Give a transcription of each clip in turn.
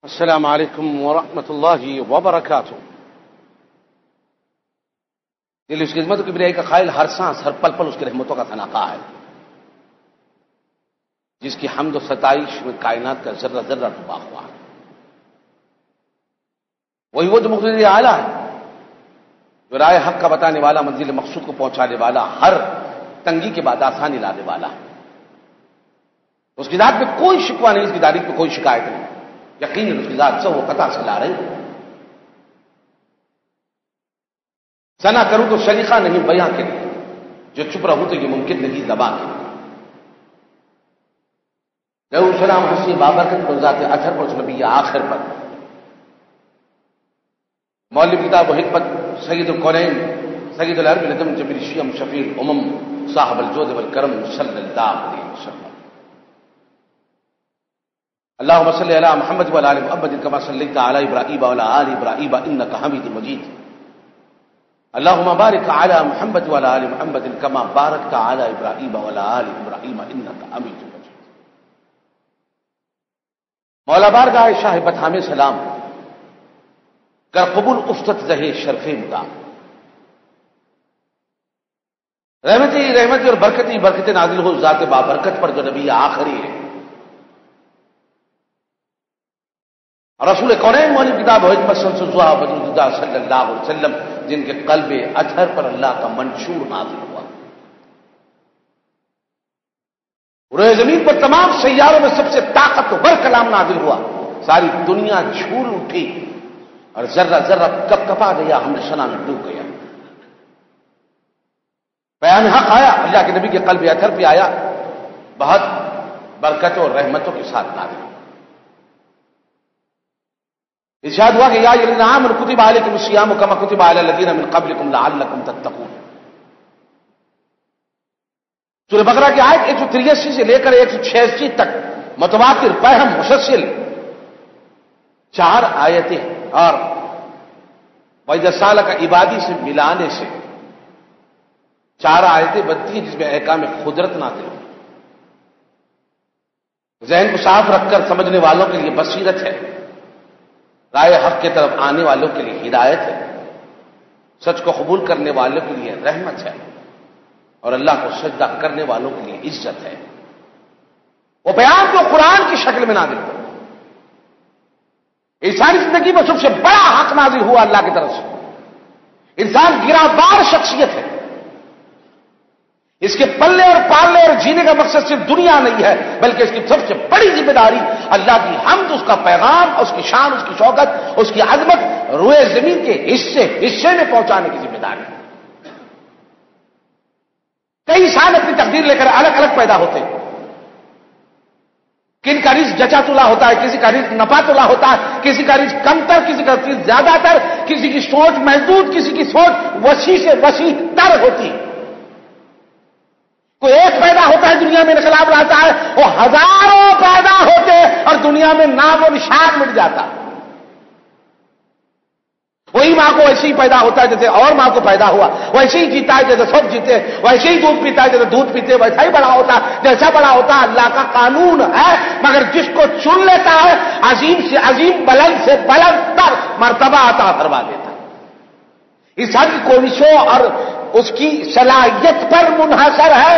السلام علیکم ورحمۃ اللہ وبرکاتہ۔ دل اس کی عظمت و کبریائی کا قائل، ہر سانس ہر پل پل اس کی رحمتوں کا تناقہ ہے، جس کی حمد و ستائش میں کائنات کا ذرہ ذرہ ڈوبا ہوا ہے۔ وہی وہ جو مقتدر اعلیٰ ہے، جو رائے حق کا بتانے والا، منزل مقصود کو پہنچانے والا، ہر تنگی کے بعد آسانی لانے والا ہے۔ اس کی ذات میں کوئی شکوہ نہیں، اس کی تاریخ میں کوئی شکایت نہیں، یقیناً اس کی ذات سے وہ قطع سے لا رہی ہے۔ ثنا کروں تو سلیقہ نہیں بیاں کے لیے، جو چپ رہوں تو یہ ممکن نہیں زبان کے لیے۔ لہو سلام حسین بابرکت پر، ذات اثر پر، اس نبی آخر پر، مولوی کتاب و حکمت، سید القرین، سید العرب العظم، جبیر الشیعہ، شفیع الامم، صاحب الجود والکرم، صلی اللہ علیہ وسلم۔ اللهم صل على محمد وعلى ال محمد كما صليت على ابراهيم وعلى ال ابراهيم انك حميد مجيد۔ اللهم بارك على محمد وعلى ال محمد كما باركت على ابراهيم وعلى ال ابراهيم انك حميد مجيد۔ مولا بارگاہ شاہ بطحام سلام، گر قبول افتت زہے شرف مدام، رحمتی اور برکت نازل ہو ذات بابرکت پر، جو نبی آخری ہے، رسول کونین، مولوی کتاب و حکمت، شمس الضحیٰ، بدر الدجى صلی اللہ علیہ وسلم، جن کے قلب اطہر پر اللہ کا منشور نازل ہوا۔ روئے زمین پر تمام سیاروں میں سب سے طاقتور کلام نازل ہوا، ساری دنیا جھول اٹھی اور ذرہ ذرہ کپ کپا گیا، ہم ثنا میں ڈوب گیا۔ بیان حق آیا، اللہ کے نبی کے قلب اطہر پہ آیا، بہت برکتوں اور رحمتوں کے ساتھ نازل ہوا۔ ارشاد ہوا کہ یا الذین آمنوا کتب علیکم الصیام کما کتب علی الذین من قبلکم لعلکم تتقون۔ سورہ بقرہ کی آیت 183 سے لے کر 186 تک متواتر، فہم، مسلسل 4 آیتیں، اور وَإِذَا سَأَلَكَ عِبَادِي سے ملانے سے 4 آیتیں بنتی ہیں، جس میں احکام قدرت نازل ہو۔ ذہن کو صاف رکھ کر سمجھنے والوں کے لیے بصیرت ہے، رائے حق کی طرف آنے والوں کے لیے ہدایت ہے، سچ کو قبول کرنے والوں کے لیے رحمت ہے، اور اللہ کو سجدہ کرنے والوں کے لیے عزت ہے۔ وہ بیان جو قرآن کی شکل میں نازل ہوا، انسانی زندگی میں سب سے بڑا حق نازل ہوا اللہ کی طرف سے۔ انسان گراں شخصیت ہے، اس کے پلے اور پالنے اور جینے کا مقصد صرف دنیا نہیں ہے، بلکہ اس کی سب سے بڑی ذمہ داری اللہ کی حمد، اس کا پیغام، اس کی شان، اس کی شوکت، اس کی عظمت روئے زمین کے حصے میں پہنچانے کی ذمہ داری ہے۔ کئی سال اپنی تقدیر لے کر الگ الگ پیدا ہوتے ہیں، کن کا رزق جچا تلا ہوتا ہے، کسی کا رزق نپا تلا ہوتا ہے، کسی کا رزق کم تر، کسی کا رزق زیادہ تر، کسی کی سوچ محدود، کسی کی سوچ وسیع سے وسیع تر ہوتی ہے۔ کوئی ایک پیدا ہوتا ہے، دنیا میں انقلاب لاتا ہے، وہ ہزاروں پیدا ہوتے اور دنیا میں نام و نشان مٹ جاتا۔ وہی ماں کو ویسے ہی پیدا ہوتا ہے جیسے اور ماں کو پیدا ہوا، ویسے ہی جیتا ہے جیسے سب جیتے، ویسے ہی دودھ پیتا ہے جیسے دودھ پیتے، ویسا ہی بڑا ہوتا ہے جیسا بڑا ہوتا ہے۔ اللہ کا قانون ہے، مگر جس کو چن لیتا ہے عظیم سے عظیم، بلند سے بلند تر مرتبہ عطا فرما دیتا ہے۔ انسان کی کوششوں اور اس کی صلاحیت پر منحصر ہے۔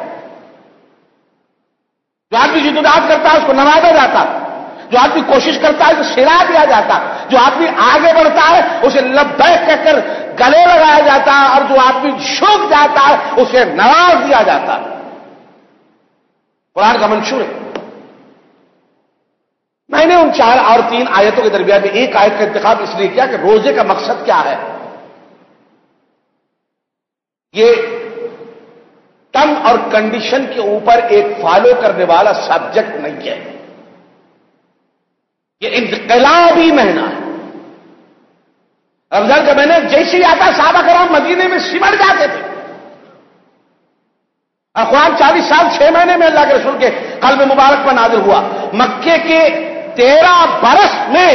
جو آدمی جدوجہد کرتا ہے اس کو نوازا جاتا، جو آدمی کوشش کرتا ہے اسے سلا دیا جاتا، جو آدمی آگے بڑھتا ہے اسے لبیک کہہ کر گلے لگایا جاتا ہے، اور جو آدمی جھک جاتا ہے اسے نواز دیا جاتا ہے۔ قرآن کا منشور ہے۔ میں نے ان 4 اور 3 آیتوں کے درمیان میں ایک آیت کا انتخاب اس لیے کیا کہ روزے کا مقصد کیا ہے؟ یہ ٹرم اور کنڈیشن کے اوپر ایک فالو کرنے والا سبجیکٹ نہیں ہے، یہ انقلابی مہینہ ہے۔ رمضان کا مہینہ جیسے ہی آتا صحابہ کرام مدینے میں سمٹ جاتے تھے، اور قرآن 40 سال 6 مہینے میں اللہ کے رسول کے قلب مبارک پر نازل ہوا۔ مکے کے 13 برس میں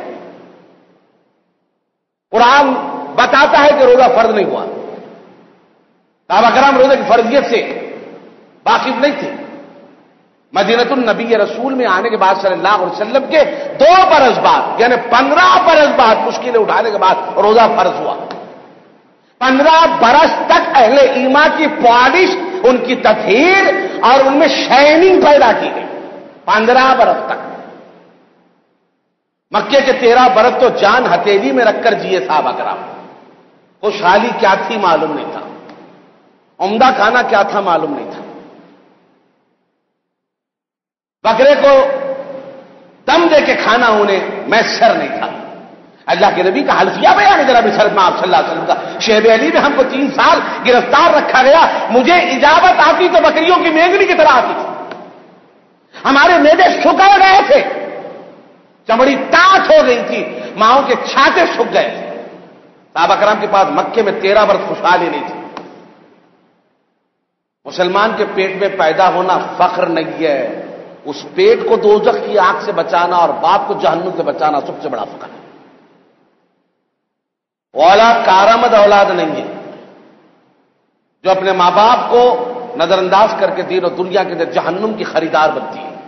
قرآن بتاتا ہے کہ روزہ فرض نہیں ہوا، صحابہ کرام روزے کی فرضیت سے واقف نہیں تھے، مدینۃ النبی رسول میں آنے کے بعد صلی اللہ علیہ وسلم کے 2 برس بعد یعنی 15 برس بعد مشکلیں اٹھانے کے بعد روزہ فرض ہوا. 15 برس تک اہل ایمان کی پالش، ان کی تطہیر اور ان میں شائننگ پیدا کی گئی. 15 برس تک. مکے کے 13 برس تو جان ہتھیلی میں رکھ کر جیے صحابہ کرام. خوشحالی کیا تھی معلوم نہیں تھا، عمدہ کھانا کیا تھا معلوم نہیں تھا، بکرے کو دم دے کے کھانا انہیں میسر نہیں تھا. اللہ کے نبی کا حلفیہ بیان ہے ذرا بھی شرط میں آپ صلی اللہ علیہ وسلم کا. شعیب علی میں ہم کو 3 سال گرفتار رکھا گیا، مجھے اجازت آتی تو بکریوں کی مینگنی کی طرح آتی تھی. ہمارے میدے سکڑ گئے تھے، چمڑی ٹاٹ ہو گئی تھی، ماؤں کے چھاتے سوکھ گئے تھے. صحابہ کرام کے پاس مکے میں 13 برس خوشحالی نہیں تھی. مسلمان کے پیٹ میں پیدا ہونا فخر نہیں ہے، اس پیٹ کو دوزخ کی آگ سے بچانا اور باپ کو جہنم سے بچانا سب سے بڑا فخر ہے. اولاد کارآمد اولاد نہیں ہے جو اپنے ماں باپ کو نظر انداز کر کے دین اور دنیا کے اندر جہنم کی خریدار بنتی ہے.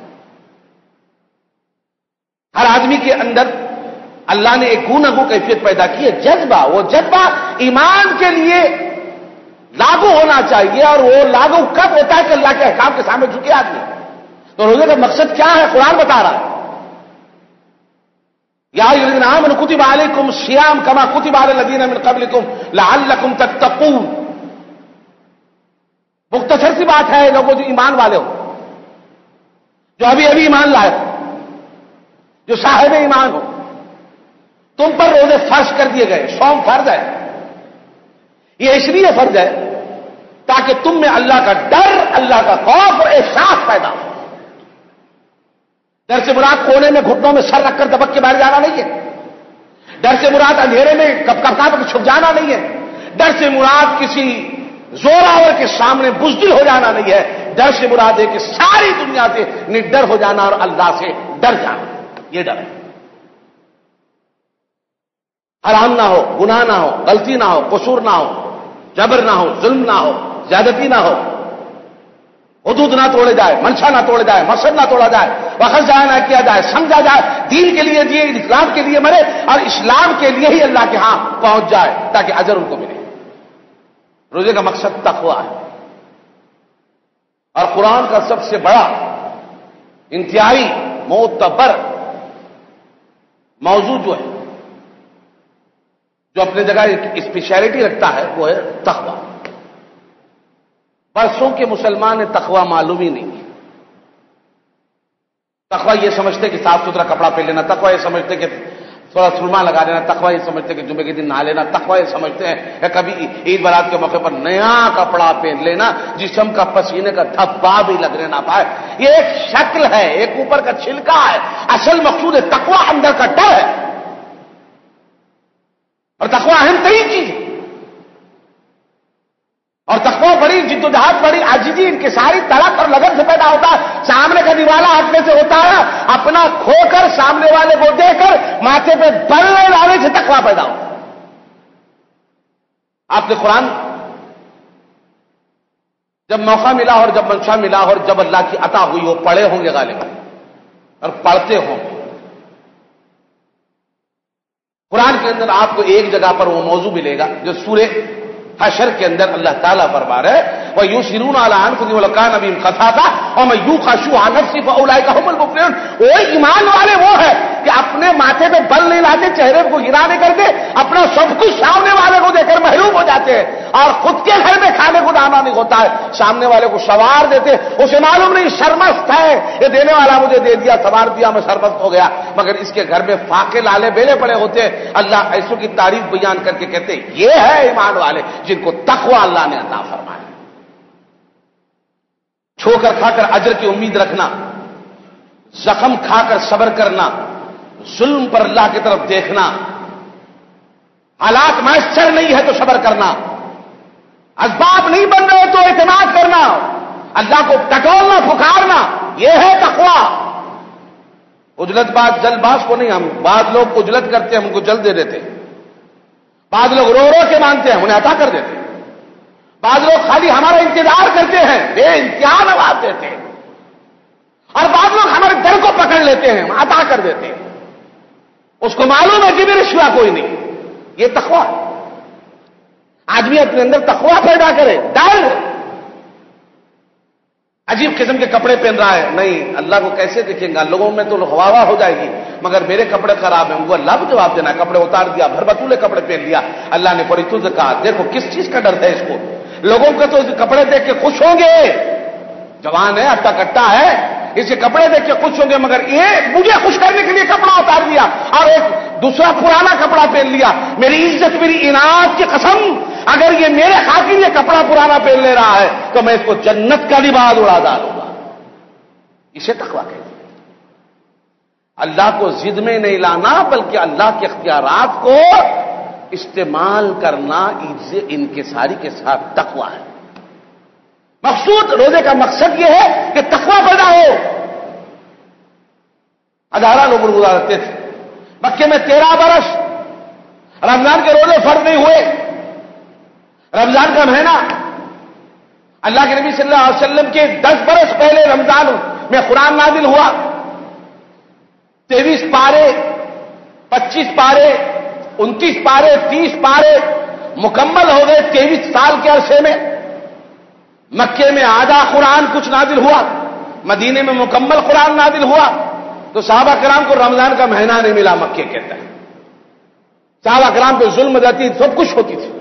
ہر آدمی کے اندر اللہ نے ایک گو نہ گو کیفیت پیدا کی ہے، جذبہ. وہ جذبہ ایمان کے لیے لاگو ہونا چاہیے، اور وہ لاگو کب ہوتا ہے کہ اللہ کے احکام کے سامنے جھکے آدمی. تو روزے کا مقصد کیا ہے؟ قرآن بتا رہا ہے یا ایھا الذین آمنوا کتب علیکم الصیام کما کتب علی الذین من قبلکم لعلکم تتقون. مختصر سی بات ہے، لوگوں جو ایمان والے ہو، جو ابھی ایمان لائے ہو، جو صاحب ایمان ہو، تم پر روزے فرض کر دیے گئے. صوم فرض ہے. یہ اس لیے فرض ہے تاکہ تم میں اللہ کا ڈر، اللہ کا خوف اور احساس پیدا ہو. ڈر سے مراد کونے میں گھٹنوں میں سر رکھ کر دبک کے باہر جانا نہیں ہے. ڈر سے مراد اندھیرے میں کپ چھپ جانا نہیں ہے. ڈر سے مراد کسی زوراور کے سامنے بزدل ہو جانا نہیں ہے. ڈر سے مراد ہے کہ ساری دنیا سے نڈر ہو جانا اور اللہ سے ڈر جانا. یہ ڈر ہے. حرام نہ ہو، گناہ نہ ہو، غلطی نہ ہو، قصور نہ ہو، جبر نہ ہو، ظلم نہ ہو، زیادتی نہ ہو، حدود نہ توڑے جائے، منشا نہ توڑے جائے، مقصد نہ توڑا جائے، وقت ضائع نہ کیا جائے، سمجھا جائے دین کے لیے دیے، اسلام کے لیے مرے اور اسلام کے لیے ہی اللہ کے ہاں پہنچ جائے تاکہ اجر ان کو ملے. روزے کا مقصد تقویٰ ہے. اور قرآن کا سب سے بڑا انتہائی معتبر موضوع جو ہے، جو اپنی جگہ ایک اسپیشلٹی رکھتا ہے، وہ ہے تقویٰ. برسوں کے مسلمان نے تقویٰ معلوم ہی نہیں ہے. تقویٰ یہ سمجھتے کہ صاف ستھرا کپڑا پہن لینا، تقویٰ یہ سمجھتے کہ تھوڑا سرما لگا لینا، تقویٰ یہ سمجھتے کہ جمعے کے دن نہا لینا، تقویٰ یہ سمجھتے ہیں کہ کبھی عید برات کے موقع پر نیا کپڑا پہن لینا، جسم کا پسینے کا دھبا بھی لگنے نہ پائے. یہ ایک شکل ہے، ایک اوپر کا چھلکا ہے. اصل مقصود ہے تقویٰ اندر کا ڈر ہے. اور تقویٰ اہم ترین چیز ہے. اور تقویٰ بڑی جدوجہد، بڑی عاجزی، انکساری، تڑپ اور لگن سے پیدا ہوتا ہے. سامنے کا دیوالا ہٹنے سے ہوتا ہے. اپنا کھو کر سامنے والے کو دے کر ماتھے پہ بل لانے سے تقویٰ پیدا ہوتا ہے. آپ نے قرآن جب موقع ملا اور جب منشا ملا اور جب اللہ کی عطا ہوئی وہ پڑھے ہوں گے غالباً اور پڑھتے ہوں. قرآن کے اندر آپ کو ایک جگہ پر وہ موضوع ملے گا جو سورہ حشر کے اندر اللہ تعالیٰ فرما رہے ہیں وَيُؤْثِرُونَ عَلَىٰ أَنفُسِهِمْ وَلَوْ كَانَ بِهِمْ خَصَاصَةٌ وَمَن يُوقَ شُحَّ نَفْسِهِ فَأُولَٰئِكَ هُمُ الْمُفْلِحُونَ. وہ ایمان والے وہ ہے کہ اپنے ماتھے پہ بل نہیں لاتے، چہرے کو گرا نہیں کرتے، اپنا سب کچھ سامنے والے کو دے کر محروم ہو جاتے ہیں. اور خود کے گھر میں کھانے کو دانا نہیں ہوتا ہے، سامنے والے کو سوار دیتے، اسے معلوم نہیں سرمست ہے، یہ دینے والا مجھے دے دیا، سوار دیا، میں سرمست ہو گیا، مگر اس کے گھر میں فاقے لالے بیلے پڑے ہوتے ہیں. اللہ ایسوں کی تعریف بیان کر کے کہتے ہیں یہ ہے ایمان والے جن کو تقویٰ اللہ نے عطا فرمایا. چھو کر کھا کر اجر کی امید رکھنا، زخم کھا کر صبر کرنا، ظلم پر اللہ کی طرف دیکھنا، حالات میسر نہیں ہے تو صبر کرنا، اسباب نہیں بن رہے تو اعتماد کرنا، اللہ کو ٹٹولنا، پکارنا، یہ ہے تقویٰ. اجلت باز جلد باز کو نہیں. ہم بعض لوگ اجلت کرتے ہیں، ہم کو جلد دے دیتے. بعض لوگ رو رو کے مانتے ہیں، انہیں عطا کر دیتے. بعض لوگ خالی ہمارا انتظار کرتے ہیں، بے انتہا نواز دیتے ہیں. اور بعض لوگ ہمارے در کو پکڑ لیتے ہیں، عطا کر دیتے ہیں، اس کو معلوم ہے کہ میرے سوا کوئی نہیں. یہ تقویٰ. آدمی اپنے اندر تقویٰ پیدا کرے. ڈر عجیب قسم کے کپڑے پہن رہا ہے، نہیں اللہ کو کیسے دیکھیں گا، لوگوں میں تو ہوا ہو جائے گی، مگر میرے کپڑے خراب ہیں، وہ اللہ کو جواب دینا. کپڑے اتار دیا، بھر بطولے کپڑے پہن لیا. اللہ نے بڑی تجھ کہا دیکھو کس چیز کا ڈر ہے اس کو. لوگوں کے تو کپڑے دیکھ کے خوش ہوں گے، جوان ہے، اٹا کٹا ہے، اس کے کپڑے دیکھ کے خوش ہوں گے، مگر یہ مجھے خوش کرنے کے لیے کپڑا اتار دیا اور ایک دوسرا پرانا کپڑا پہن لیا. میری عزت، میری عنایت کی قسم، اگر یہ میرے خاطر یہ کپڑا پرانا پہن لے رہا ہے تو میں اس کو جنت کا لباس اڑا ڈالوں گا. اسے تقویٰ کہتے ہیں. اللہ کو ضد میں نہیں لانا بلکہ اللہ کے اختیارات کو استعمال کرنا انکساری کے ساتھ تقویٰ ہے. مقصود روزے کا مقصد یہ ہے کہ تقویٰ پیدا ہو. ہزارہ لوگ روزہ رکھتے تھے مکے میں. 13 برس رمضان کے روزے فرض نہیں ہوئے. رمضان کا مہینہ اللہ کے نبی صلی اللہ علیہ وسلم کے 10 برس پہلے رمضان میں قرآن نازل ہوا. 23 پارے، 25 پارے، 29 پارے، 30 پارے مکمل ہو گئے 23 سال کے عرصے میں. مکے میں آدھا قرآن کچھ نازل ہوا، مدینے میں مکمل قرآن نازل ہوا. تو صحابہ کرام کو رمضان کا مہینہ نہیں ملا. مکے کہتا ہے صحابہ کرام پہ ظلم جاتی، سب کچھ ہوتی تھی.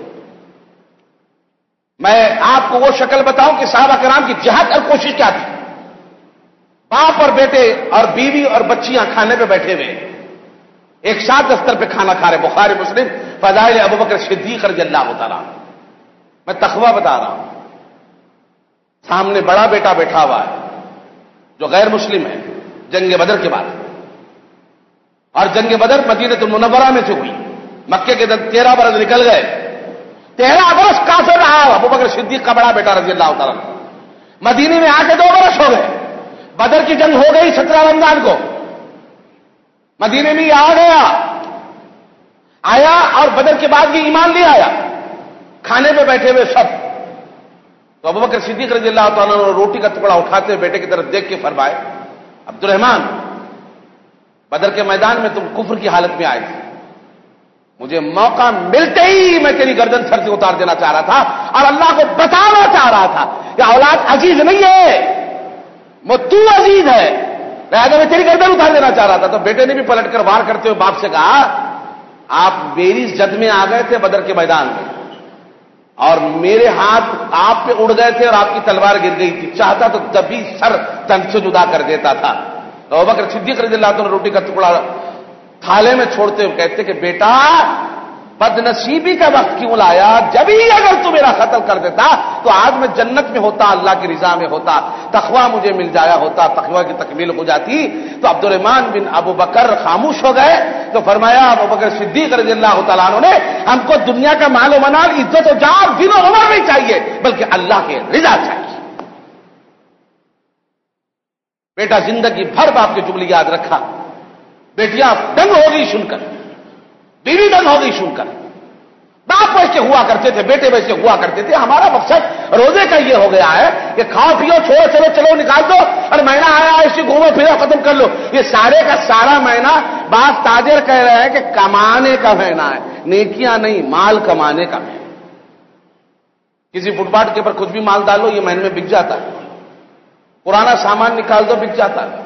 میں آپ کو وہ شکل بتاؤں کہ صحابہ کرام کی جہاد اور کوشش کیا تھی. باپ اور بیٹے اور بیوی اور بچیاں کھانے پہ بیٹھے ہوئے، ایک ساتھ دستر پہ کھانا کھا رہے. بخاری مسلم فضائل ابوبکر صدیق رضی اللہ تعالیٰ. میں تقویٰ بتا رہا ہوں. سامنے بڑا بیٹا بیٹھا ہوا ہے جو غیر مسلم ہے، جنگ بدر کے بعد. اور جنگ بدر مدینہ المنورہ میں سے ہوئی. مکے کے 13 برس نکل گئے. 13 برس کافر رہا ابوبکر صدیق کا بڑا بیٹا رضی اللہ تعالیٰ. مدینے میں آ کے 2 برس ہو گئے. بدر کی جنگ ہو گئی 17 رمضان کو. مدینے میں آ گیا، آیا اور بدر کے بعد بھی ایمان لے آیا. کھانے پہ بیٹھے ہوئے سب. تو ابوبکر صدیق رضی اللہ تعالیٰ نے روٹی کا ٹکڑا اٹھاتے ہوئے بیٹے کی طرف دیکھ کے فرمائے، عبد الرحمان، بدر کے میدان میں تم کفر کی حالت میں آئے تھے. مجھے موقع ملتے ہی میں تیری گردن سر سے اتار دینا چاہ رہا تھا اور اللہ کو بتانا چاہ رہا تھا کہ اولاد عزیز نہیں ہے، وہ تو عزیز ہے، لہذا میں تیری گردن اتار دینا چاہ رہا تھا. تو بیٹے نے بھی پلٹ کر وار کرتے ہوئے باپ سے کہا، آپ میری زد میں آ گئے تھے بدر کے میدان میں اور میرے ہاتھ آپ پہ اڑ گئے تھے اور آپ کی تلوار گر گئی تھی. چاہتا تو تبھی سر تن سے جدا کر دیتا تھا. تو ابوبکر صدیق رضی اللہ عنہ نے روٹی کا ٹکڑا تھالے میں چھوڑتے ہوئے کہتے کہ بیٹا بد نصیبی کا وقت کیوں لایا؟ جبھی اگر تو میرا قتل کر دیتا تو آج میں جنت میں ہوتا، اللہ کی رضا میں ہوتا، تقویٰ مجھے مل جایا ہوتا، تقویٰ کی تکمیل ہو جاتی. تو عبد الرحمان بن ابو بکر خاموش ہو گئے. تو فرمایا ابوبکر صدیق رضی اللہ تعالیٰ عنہ نے، ہم کو دنیا کا مال و منال، عزت و جان، دین و عمر نہیں چاہیے بلکہ اللہ کی رضا چاہیے. بیٹا زندگی بھر باپ کی جملے یاد رکھا. بیٹیاں دنگ ہو گئی سن کر، بیوی دنگ ہو گئی سن کر. باپ ویسے ہوا کرتے تھے، بیٹے ویسے ہوا کرتے تھے. ہمارا مقصد روزے کا یہ ہو گیا ہے کہ کھاؤ پیو، چھوڑو چلو چلو نکال دو اور مہینہ آیا ایسے گھومو پھرو ختم کر لو. یہ سارے کا سارا مہینہ بعض تاجر کہہ رہے ہیں کہ کمانے کا مہینہ ہے، نیکیاں نہیں، مال کمانے کا مہینہ. کسی فٹ پاتھ کے اوپر کچھ بھی مال ڈالو یہ مہینے میں بک جاتا ہے. پرانا سامان نکال دو بک جاتا ہے،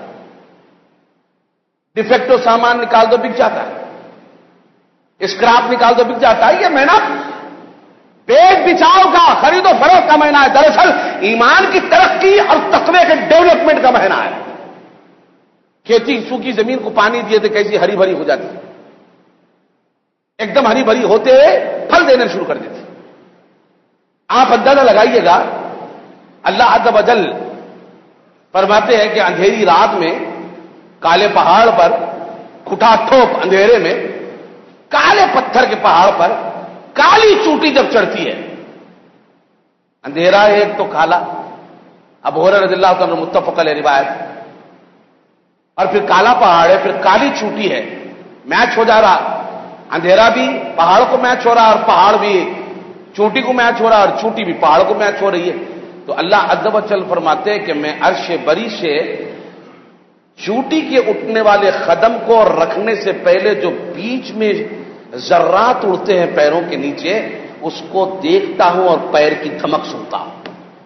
ڈیفیکٹو سامان نکال دو بک جاتا ہے، اسکراپ نکال دو بک جاتا ہے. یہ مہینہ بیچ بچاؤ کا، خرید و فروخت کا مہینہ ہے. دراصل ایمان کی ترقی اور تقوی کے ڈیولپمنٹ کا مہینہ ہے. کھیتی سوکھی زمین کو پانی دیے تھے کیسی ہری بھری ہو جاتی، ایک دم ہری بھری ہوتے ہوئے پھل دینا شروع کر دیتی. آپ اندازہ لگائیے گا، اللہ عز و جل فرماتے ہیں کہ اندھیری رات میں کالے پہاڑ پر، کھٹا ٹھوپ اندھیرے میں کالے پتھر کے پہاڑ پر کالی چوٹی جب چڑھتی ہے، اندھیرا ایک تو کالا، ابو ہریرہ رضی اللہ عنہ متفق علیہ روایت، اور پھر کالا پہاڑ ہے، پھر کالی چوٹی ہے. میچ ہو جا رہا، اندھیرا بھی پہاڑ کو میچ ہو رہا اور پہاڑ بھی چوٹی کو میچ ہو رہا اور چوٹی بھی پہاڑ کو میچ ہو رہی ہے. تو اللہ عز و جل فرماتے ہیں کہ میں عرش بری سے چوٹی کے اٹھنے والے قدم کو رکھنے سے پہلے جو بیچ میں ذرات اڑتے ہیں پیروں کے نیچے، اس کو دیکھتا ہوں اور پیر کی دھمک سنتا ہوں.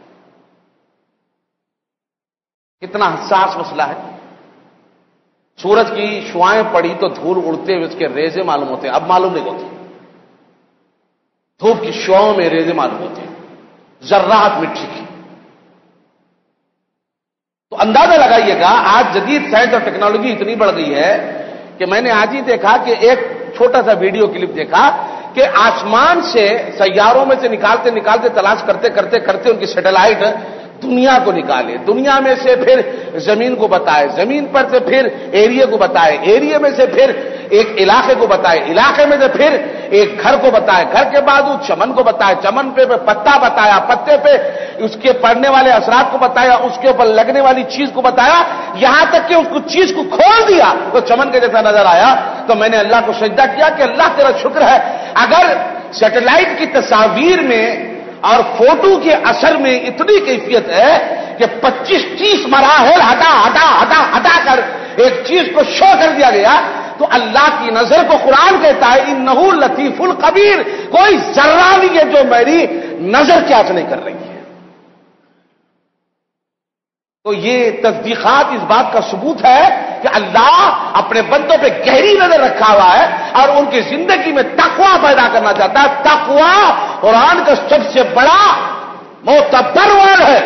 کتنا حساس مسئلہ ہے. سورج کی شعائیں پڑی تو دھول اڑتے ہوئے اس کے ریزے معلوم ہوتے ہیں، اب معلوم نہیں ہوتے. دھوپ کی شعاؤں میں ریزے معلوم ہوتے ہیں، ذرات مٹی کی. تو اندازہ لگائیے گا آج جدید سائنس اور ٹیکنالوجی اتنی بڑھ گئی ہے کہ میں نے آج ہی دیکھا کہ ایک چھوٹا سا ویڈیو کلپ دیکھا کہ آسمان سے سیاروں میں سے نکالتے تلاش کرتے ان کی سیٹلائٹ دنیا کو نکالے، دنیا میں سے پھر زمین کو بتائے، زمین پر سے پھر ایریا کو بتائے، ایریا میں سے پھر ایک علاقے کو بتائے، علاقے میں سے پھر ایک گھر کو بتائے، گھر کے بعد وہ چمن کو بتائے، چمن پہ پتا بتایا، پتے پہ اس کے پڑنے والے اثرات کو بتایا، اس کے اوپر لگنے والی چیز کو بتایا، یہاں تک کہ اس کو چیز کو کھول دیا تو چمن کے جیسا نظر آیا. تو میں نے اللہ کو سجدہ کیا کہ اللہ تیرا شکر ہے، اگر سیٹلائٹ کی تصاویر میں اور فوٹو کے اثر میں اتنی کیفیت ہے کہ 25-30 مراحل ہٹا کر ایک چیز کو شو کر دیا گیا، تو اللہ کی نظر کو قرآن کہتا ہے انہ لطیف الخبیر، کوئی ذرہ نہیں ہے جو میری نظر کیچ نہیں کر رہی ہے. تو یہ تصدیقات اس بات کا ثبوت ہے کہ اللہ اپنے بندوں پہ گہری نظر رکھا ہوا ہے اور ان کی زندگی میں تقویٰ پیدا کرنا چاہتا ہے. تقویٰ قرآن کا سب سے بڑا معتبر ورڈ ہے.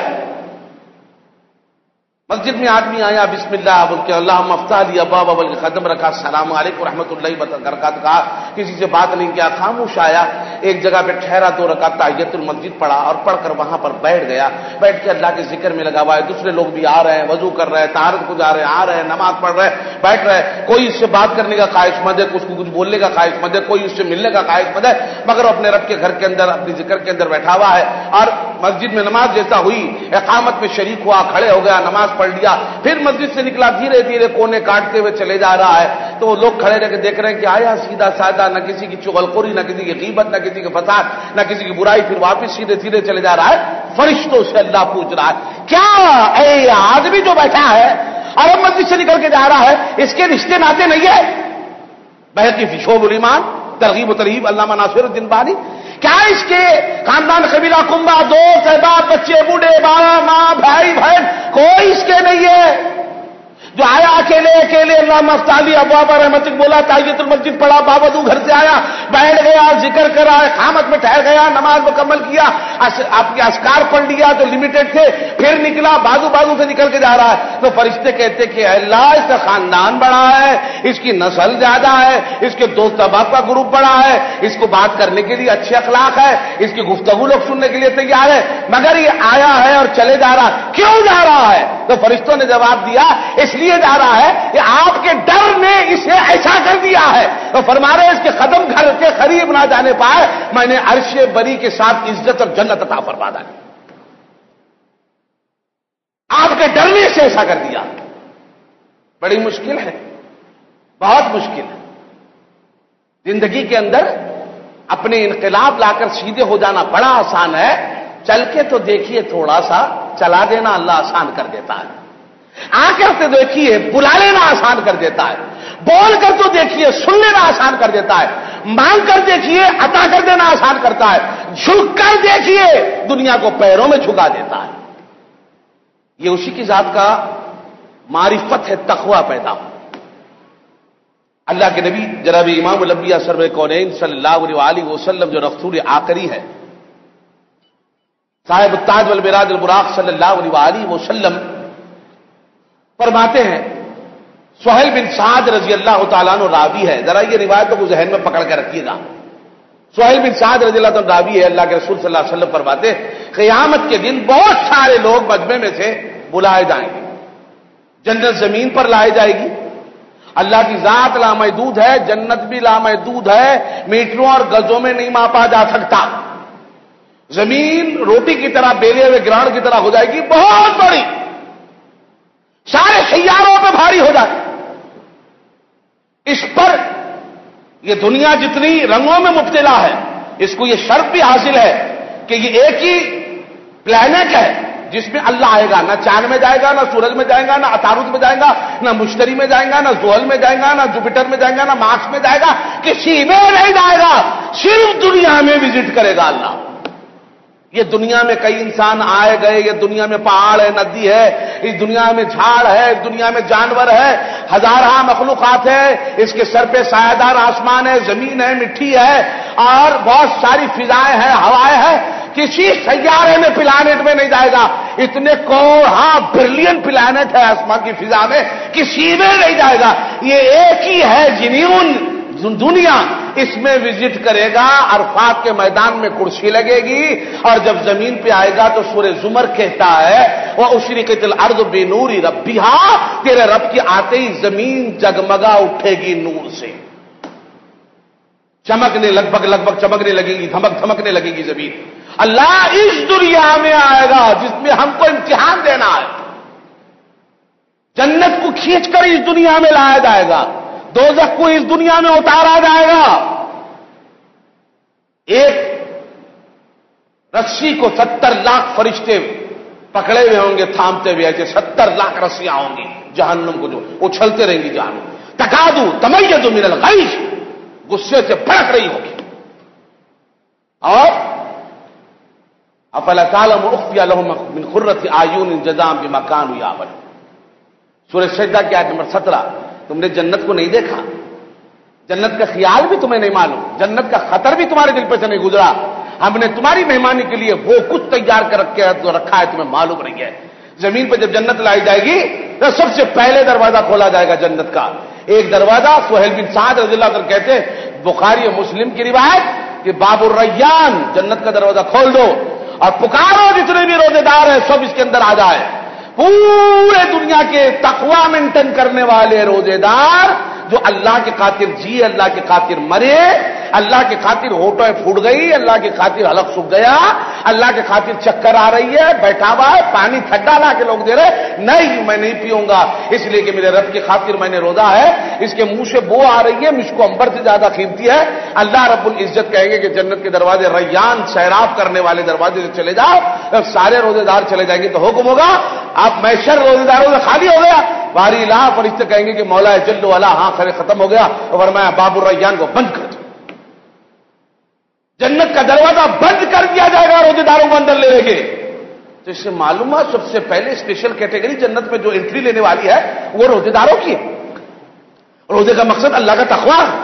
مسجد میں آدمی آیا بسم اللہ بول کے اللہم افتح لی ابواب بول کے قدم رکھا، السلام علیکم ورحمۃ اللہ وبرکاتہ کہا، کسی سے بات نہیں کیا، خاموش آیا، ایک جگہ پہ ٹھہرا، 2 رکعت تحیۃ المسجد پڑھا اور پڑھ کر وہاں پر بیٹھ گیا. بیٹھ کے اللہ کے ذکر میں لگا ہوا ہے. دوسرے لوگ بھی آ رہے ہیں، وضو کر رہے ہیں، طہارت کو جا رہے ہیں، آ رہے ہیں، نماز پڑھ رہے ہیں، بیٹھ رہے ہیں. کوئی اس سے بات کرنے کا خواہش مند ہے، اس کو کچھ بولنے کا خواہش مند ہے، کوئی اس سے ملنے کا خواہش مند ہے، مگر اپنے رب کے گھر کے اندر اپنی ذکر کے اندر بیٹھا ہوا ہے. اور مسجد میں نماز جیسا ہوئی، اقامت میں شریک ہوا، کھڑے ہو گیا، نماز پڑھ لیا، پھر مسجد سے نکلا، دھیرے دھیرے کونے کاٹتے ہوئے چلے جا رہا ہے. تو وہ لوگ کھڑے رہ کے دیکھ رہے ہیں کہ آیا سیدھا سادہ، نہ کسی کی چغلخوری، نہ کسی کی غیبت، نہ کسی کے فساد، نہ کسی کی برائی، پھر واپس سیدھے سیدھے چلے جا رہا ہے. فرشتوں سے اللہ پوچھ رہا ہے کیا اے آدمی جو بیٹھا ہے اور اب مسجد سے نکل کے جا رہا ہے، اس کے رشتے ناطے نہیں ہے؟ بہتی فی شعب الایمان، ترغیب و ترہیب علامہ ناصر الدین بانی. کیا اس کے خاندان قبیلہ کنبہ، دوست احباب، بچے بوڑھے، باپ ماں، بھائی بہن، کوئی اس کے نہیں ہے؟ جو آیا اکیلے اللہ مفتالی ابواب رحمتک بولا، تحیۃ المسجد پڑھا، باوضو گھر سے آیا، بیٹھ گیا، ذکر کرا، اقامت میں ٹھہر گیا، نماز مکمل کیا، آپ کے اذکار پڑھ لیا جو لمیٹڈ تھے، پھر نکلا، بازو سے نکل کے جا رہا ہے. تو فرشتے کہتے کہ اللہ اس کا خاندان بڑا ہے، اس کی نسل زیادہ ہے، اس کے دوست احباب کا گروپ بڑا ہے، اس کو بات کرنے کے لیے اچھے اخلاق ہے، اس کی گفتگو لوگ سننے کے لیے تیار ہے، مگر یہ آیا ہے اور چلے جا رہا ہے، کیوں جا رہا ہے؟ تو فرشتوں نے جواب دیا اس لیے جا رہا ہے کہ آپ کے ڈر نے اسے ایسا کر دیا ہے. تو فرما رہے اس کے قدم گھر کے قریب نہ جانے پائے، میں نے عرش بری کے ساتھ عزت اور جنت عطا فرما دی. آپ کے ڈر نے اسے ایسا کر دیا. بڑی مشکل ہے، بہت مشکل ہے. زندگی کے اندر اپنے انقلاب لا کر سیدھے ہو جانا بڑا آسان ہے. چل کے تو دیکھیے، تھوڑا سا چلا دینا اللہ آسان کر دیتا ہے. آ کر تو دیکھیے، بلا لینا آسان کر دیتا ہے. بول کر تو دیکھیے، سن لینا آسان کر دیتا ہے. مانگ کر دیکھیے، عطا کر دینا آسان کرتا ہے. جھک کر دیکھیے، دنیا کو پیروں میں جھکا دیتا ہے. یہ اسی کی ذات کا معرفت ہے، تقویٰ پیدا ہو. اللہ کے نبی جناب امام الانبیاء سرور کونین صلی اللہ علیہ وسلم جو رسول آخری ہے، صاحب التاج والبراج البراق صلی اللہ علیہ وسلم فرماتے ہیں، سہیل بن سعد رضی اللہ تعالیٰ عنہ راوی ہے. ذرا یہ روایتوں کو ذہن میں پکڑ کے رکھیے گا. سہیل بن سعد رضی اللہ تعالیٰ راوی ہے. اللہ کے رسول صلی اللہ علیہ وسلم فرماتے ہیں قیامت کے دن بہت سارے لوگ مجمع میں سے بلائے جائیں گے، جنت زمین پر لائے جائے گی. اللہ کی ذات لامحدود ہے، جنت بھی لامحدود ہے، میٹروں اور گزوں میں نہیں ماپا جا سکتا. زمین روٹی کی طرح بیلے ہوئے گراؤنڈ کی طرح ہو جائے گی، بہت بڑی، سارے سیاروں پہ بھاری ہو جائے. اس پر یہ دنیا جتنی رنگوں میں مبتلا ہے، اس کو یہ شرط بھی حاصل ہے کہ یہ ایک ہی پلانٹ ہے جس میں اللہ آئے گا، نہ چاند میں جائے گا، نہ سورج میں جائے گا، نہ عطارد میں جائے گا، نہ مشتری میں جائے گا، نہ زحل میں جائے گا، نہ جوپیٹر میں جائے گا، نہ مارس میں جائے گا، کسی میں نہیں جائے گا، صرف دنیا میں وزٹ کرے گا اللہ۔ یہ دنیا میں کئی انسان آئے گئے، یہ دنیا میں پہاڑ ہے، ندی ہے، اس دنیا میں جھاڑ ہے، اس دنیا میں جانور ہے، ہزارہ مخلوقات ہے، اس کے سر پہ سایہ دار آسمان ہے، زمین ہے، مٹی ہے، اور بہت ساری فضائیں ہیں، ہوائیں ہیں۔ کسی سیارے میں پلانٹ میں نہیں جائے گا، اتنے کروڑ بلین پلانٹ ہے آسمان کی فضا میں، کسی میں نہیں جائے گا۔ یہ ایک ہی ہے جنیون دنیا، اس میں وزٹ کرے گا۔ عرفات کے میدان میں کرسی لگے گی، اور جب زمین پہ آئے گا تو سورہ زمر کہتا ہے وَأُشْرِقَتِ الْأَرْضُ بِنُورِ رَبِّهَا، تیرے رب کی آتے ہی زمین جگمگا اٹھے گی نور سے، چمکنے لگ بھگ چمکنے لگے گی، دھمکنے لگے گی زمین۔ اللہ اس دنیا میں آئے گا جس میں ہم کو امتحان دینا ہے، جنت کو کھینچ کر اس دنیا میں لایا جائے گا، دوزخ کو اس دنیا میں اتارا جائے گا۔ ایک رسی کو 70 لاکھ فرشتے پکڑے ہوئے ہوں گے، تھامتے ہوئے، ایسے 70 لاکھ رسیاں ہوں گی جہنم کو، جو اچھلتے رہیں گی جہنم، تکادو تمیز من الغیظ، غصے سے بھڑک رہی ہوگی۔ اور افلا تعلم اخفی لهم من قرۃ اعین جزاء بما كانوا یعملون، سورہ سجدہ کی آیت نمبر 17۔ تم نے جنت کو نہیں دیکھا، جنت کا خیال بھی تمہیں نہیں معلوم، جنت کا خطر بھی تمہارے دل پہ سے نہیں گزرا، ہم نے تمہاری مہمانی کے لیے وہ کچھ تیار کر رکھا ہے تمہیں معلوم نہیں ہے۔ زمین پہ جب جنت لائی جائے گی تو سب سے پہلے دروازہ کھولا جائے گا جنت کا، ایک دروازہ سہیل بن سعد رضی اللہ عنہ کہتے ہیں، بخاری اور مسلم کی روایت کہ باب الریان، جنت کا دروازہ کھول دو اور پکارو جتنے بھی روزے دار ہیں سب اس کے اندر آ جائے۔ پورے دنیا کے تقوی مینٹین کرنے والے روزے دار جو اللہ کے خاطر جیے، اللہ کے خاطر مرے، اللہ کے خاطر ہوٹیں پھوٹ گئی، اللہ کے خاطر حلق سوکھ گیا، اللہ کے خاطر چکر آ رہی ہے، بیٹھا ہوا ہے، پانی ٹھنڈا لا کے لوگ دے رہے، نہیں میں نہیں پیوں گا اس لیے کہ میرے رب کی خاطر میں نے روزہ ہے، اس کے منہ سے بو آ رہی ہے، مجھ کو عنبر سے زیادہ قیمتی ہے، اللہ رب العزت کہیں گے کہ جنت کے دروازے ریان، سیراب کرنے والے دروازے سے چلے جاؤ۔ جب سارے روزے دار چلے جائیں گے تو حکم ہوگا آپ محشر روزے داروں سے خالی ہو گیا، باری لا فرشتے کہیں گے کہ مولا جل والا، ہاں خرے ختم ہو گیا، اور فرمایا باب الریان کو بند کر دو، جنت کا دروازہ بند کر دیا جائے گا، روزے داروں کو اندر لے لیں گے۔ تو اس سے معلوم ہے سب سے پہلے اسپیشل کیٹیگری جنت میں جو انٹری لینے والی ہے وہ روزے داروں کی ہے۔ روزے کا مقصد اللہ کا تقویٰ ہے۔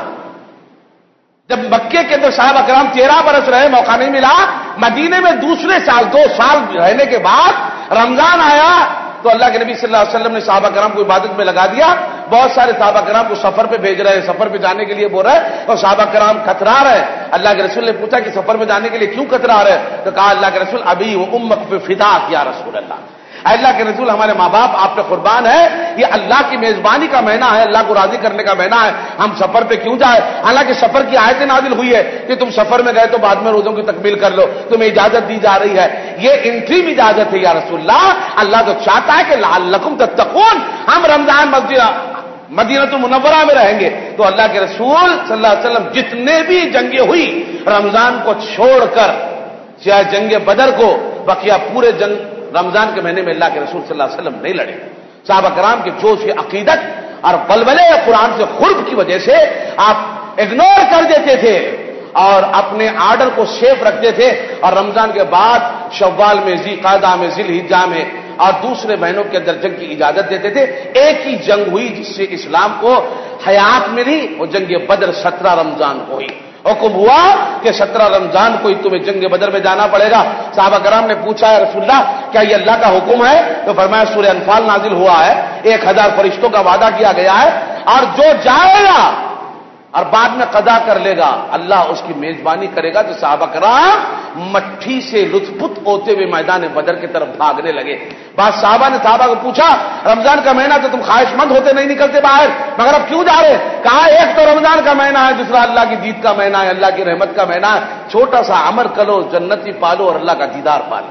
جب مکے کے اندر صحابہ کرام 13 برس رہے، موقع نہیں ملا، مدینے میں دوسرے سال 2 سال رہنے کے بعد رمضان آیا تو اللہ کے نبی صلی اللہ علیہ وسلم نے صحابہ کرام کو عبادت میں لگا دیا۔ بہت سارے صحابہ کرام کو سفر پہ بھیج رہے ہیں، سفر پہ جانے کے لیے بول رہے ہیں، اور صحابہ کرام کترا رہے۔ اللہ کے رسول نے پوچھا کہ سفر میں جانے کے لیے کیوں کترا رہے؟ تو کہا اللہ کے رسول ابھی وہ امک پہ فدا کیا رسول اللہ، اللہ کے رسول ہمارے ماں باپ آپ پہ قربان ہے، یہ اللہ کی میزبانی کا مہینہ ہے، اللہ کو راضی کرنے کا مہینہ ہے، ہم سفر پہ کیوں جائیں؟ حالانکہ سفر کی آیتیں نازل ہوئی ہے کہ تم سفر میں گئے تو بعد میں روزوں کی تکمیل کر لو، تمہیں اجازت دی جا رہی ہے، یہ انٹری میں اجازت ہے یا رسول اللہ۔ اللہ تو چاہتا ہے کہ لعلکم تتقون، ہم رمضان مدینہ المنورہ میں رہیں گے۔ تو اللہ کے رسول صلی اللہ علیہ وسلم جتنے بھی جنگیں ہوئی رمضان کو چھوڑ کر، چاہے جنگ بدر کو، بقیہ پورے جنگ رمضان کے مہینے میں اللہ کے رسول صلی اللہ علیہ وسلم نہیں لڑے۔ صحابہ کرام کے جوش عقیدت اور بلبلے قرآن سے قرب کی وجہ سے آپ اگنور کر دیتے تھے اور اپنے آرڈر کو سیف رکھتے تھے، اور رمضان کے بعد شوال میں، ذی قعدہ میں، ذی الحجہ میں اور دوسرے مہینوں کے اندر جنگ کی اجازت دیتے تھے۔ ایک ہی جنگ ہوئی جس سے اسلام کو حیات ملی، وہ جنگ بدر 17 رمضان کو ہوئی۔ حکم ہوا کہ 17 رمضان کو ہی تمہیں جنگ بدر میں جانا پڑے گا۔ صحابہ کرام نے پوچھا ہے رسول اللہ کیا یہ اللہ کا حکم ہے؟ تو فرمایا سورہ انفال نازل ہوا ہے، 1000 فرشتوں کا وعدہ کیا گیا ہے، اور جو جائے گا اور بعد میں قضا کر لے گا اللہ اس کی میزبانی کرے گا۔ تو صحابہ کرام مٹھی سے لطف ہوتے ہوئے میدان بدر کی طرف بھاگنے لگے۔ بعض صحابہ نے صحابہ کو پوچھا رمضان کا مہینہ تو تم خواہش مند ہوتے نہیں نکلتے باہر، مگر اب کیوں جا رہے؟ کہا ایک تو رمضان کا مہینہ ہے، دوسرا اللہ کی دید کا مہینہ ہے، اللہ کی رحمت کا مہینہ ہے، چھوٹا سا عمل کرو، جنتی پالو اور اللہ کا دیدار پالو۔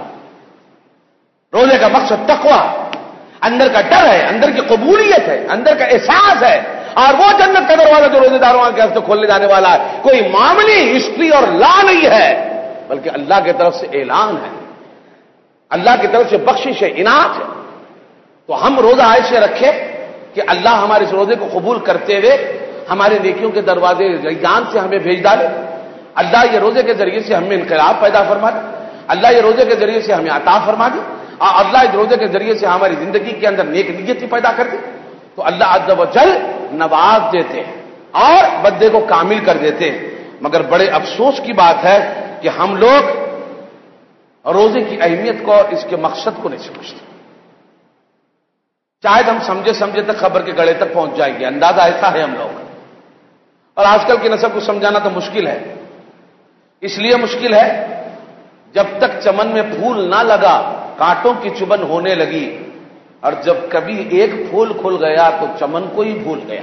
روزے کا مقصد تقویٰ، اندر کا ڈر ہے، اندر کی قبولیت ہے، اندر کا احساس ہے، اور وہ جنت کا دروازہ جو روزے داروں کے ہاتھ سے کھولنے جانے والا ہے کوئی معاملی ہسٹری اور لا نہیں ہے، بلکہ اللہ کی طرف سے اعلان ہے۔ اللہ کی طرف سے بخشش ہے، انعام ہے. تو ہم روزہ ایسے رکھے کہ اللہ ہمارے اس روزے کو قبول کرتے ہوئے ہمارے نیکیوں کے دروازے جان سے ہمیں بھیج ڈالے. اللہ یہ روزے کے ذریعے سے ہمیں انقلاب پیدا فرما دے. اللہ یہ روزے کے ذریعے سے ہمیں عطا فرما دے. اور اللہ اس روزے کے ذریعے سے ہماری زندگی کے اندر نیک نیتی پیدا کر دے. تو اللہ عز و جل نواز دیتے ہیں اور بندے کو کامل کر دیتے ہیں. مگر بڑے افسوس کی بات ہے کہ ہم لوگ روزے کی اہمیت کو اور اس کے مقصد کو نہیں سمجھتے. شاید ہم سمجھے تک خبر کے گڑے تک پہنچ جائیں گے، اندازہ ایسا ہے ہم لوگ. اور آج کل کی نسل کو سمجھانا تو مشکل ہے. اس لیے مشکل ہے جب تک چمن میں پھول نہ لگا کانٹوں کی چبن ہونے لگی، اور جب کبھی ایک پھول کھل گیا تو چمن کو ہی بھول گیا.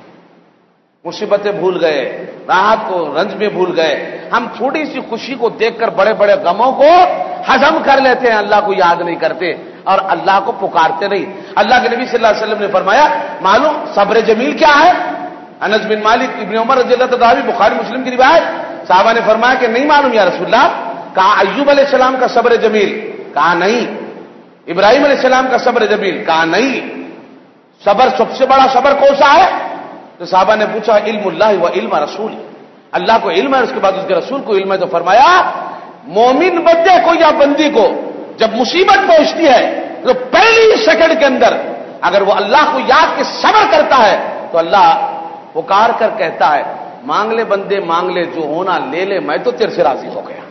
مصیبتیں بھول گئے، راحت کو رنج میں بھول گئے. ہم تھوڑی سی خوشی کو دیکھ کر بڑے بڑے غموں کو ہضم کر لیتے ہیں، اللہ کو یاد نہیں کرتے اور اللہ کو پکارتے نہیں. اللہ کے نبی صلی اللہ علیہ وسلم نے فرمایا معلوم صبر جمیل کیا ہے؟ انس بن مالک ابن عمر رضی اللہ تعالی عنہ، بخاری مسلم کی روایت. صحابہ نے فرمایا کہ نہیں معلوم یا رسول اللہ. کہا ایوب علیہ السلام کا صبر جمیل؟ کہا نہیں. ابراہیم علیہ السلام کا صبر جمیل؟ کہا نہیں. صبر سب سے بڑا صبر کون سا ہے؟ تو صحابہ نے پوچھا علم اللہ و علم رسول. اللہ کو علم ہے، اس کے بعد اس کے رسول کو علم ہے. تو فرمایا مومن بندے کو یا بندی کو جب مصیبت پہنچتی ہے تو پہلی سیکنڈ کے اندر اگر وہ اللہ کو یاد کے صبر کرتا ہے تو اللہ پکار کر کہتا ہے مانگ لے بندے مانگ لے، جو ہونا لے لے، میں تو تیرے سے راضی ہو گیا.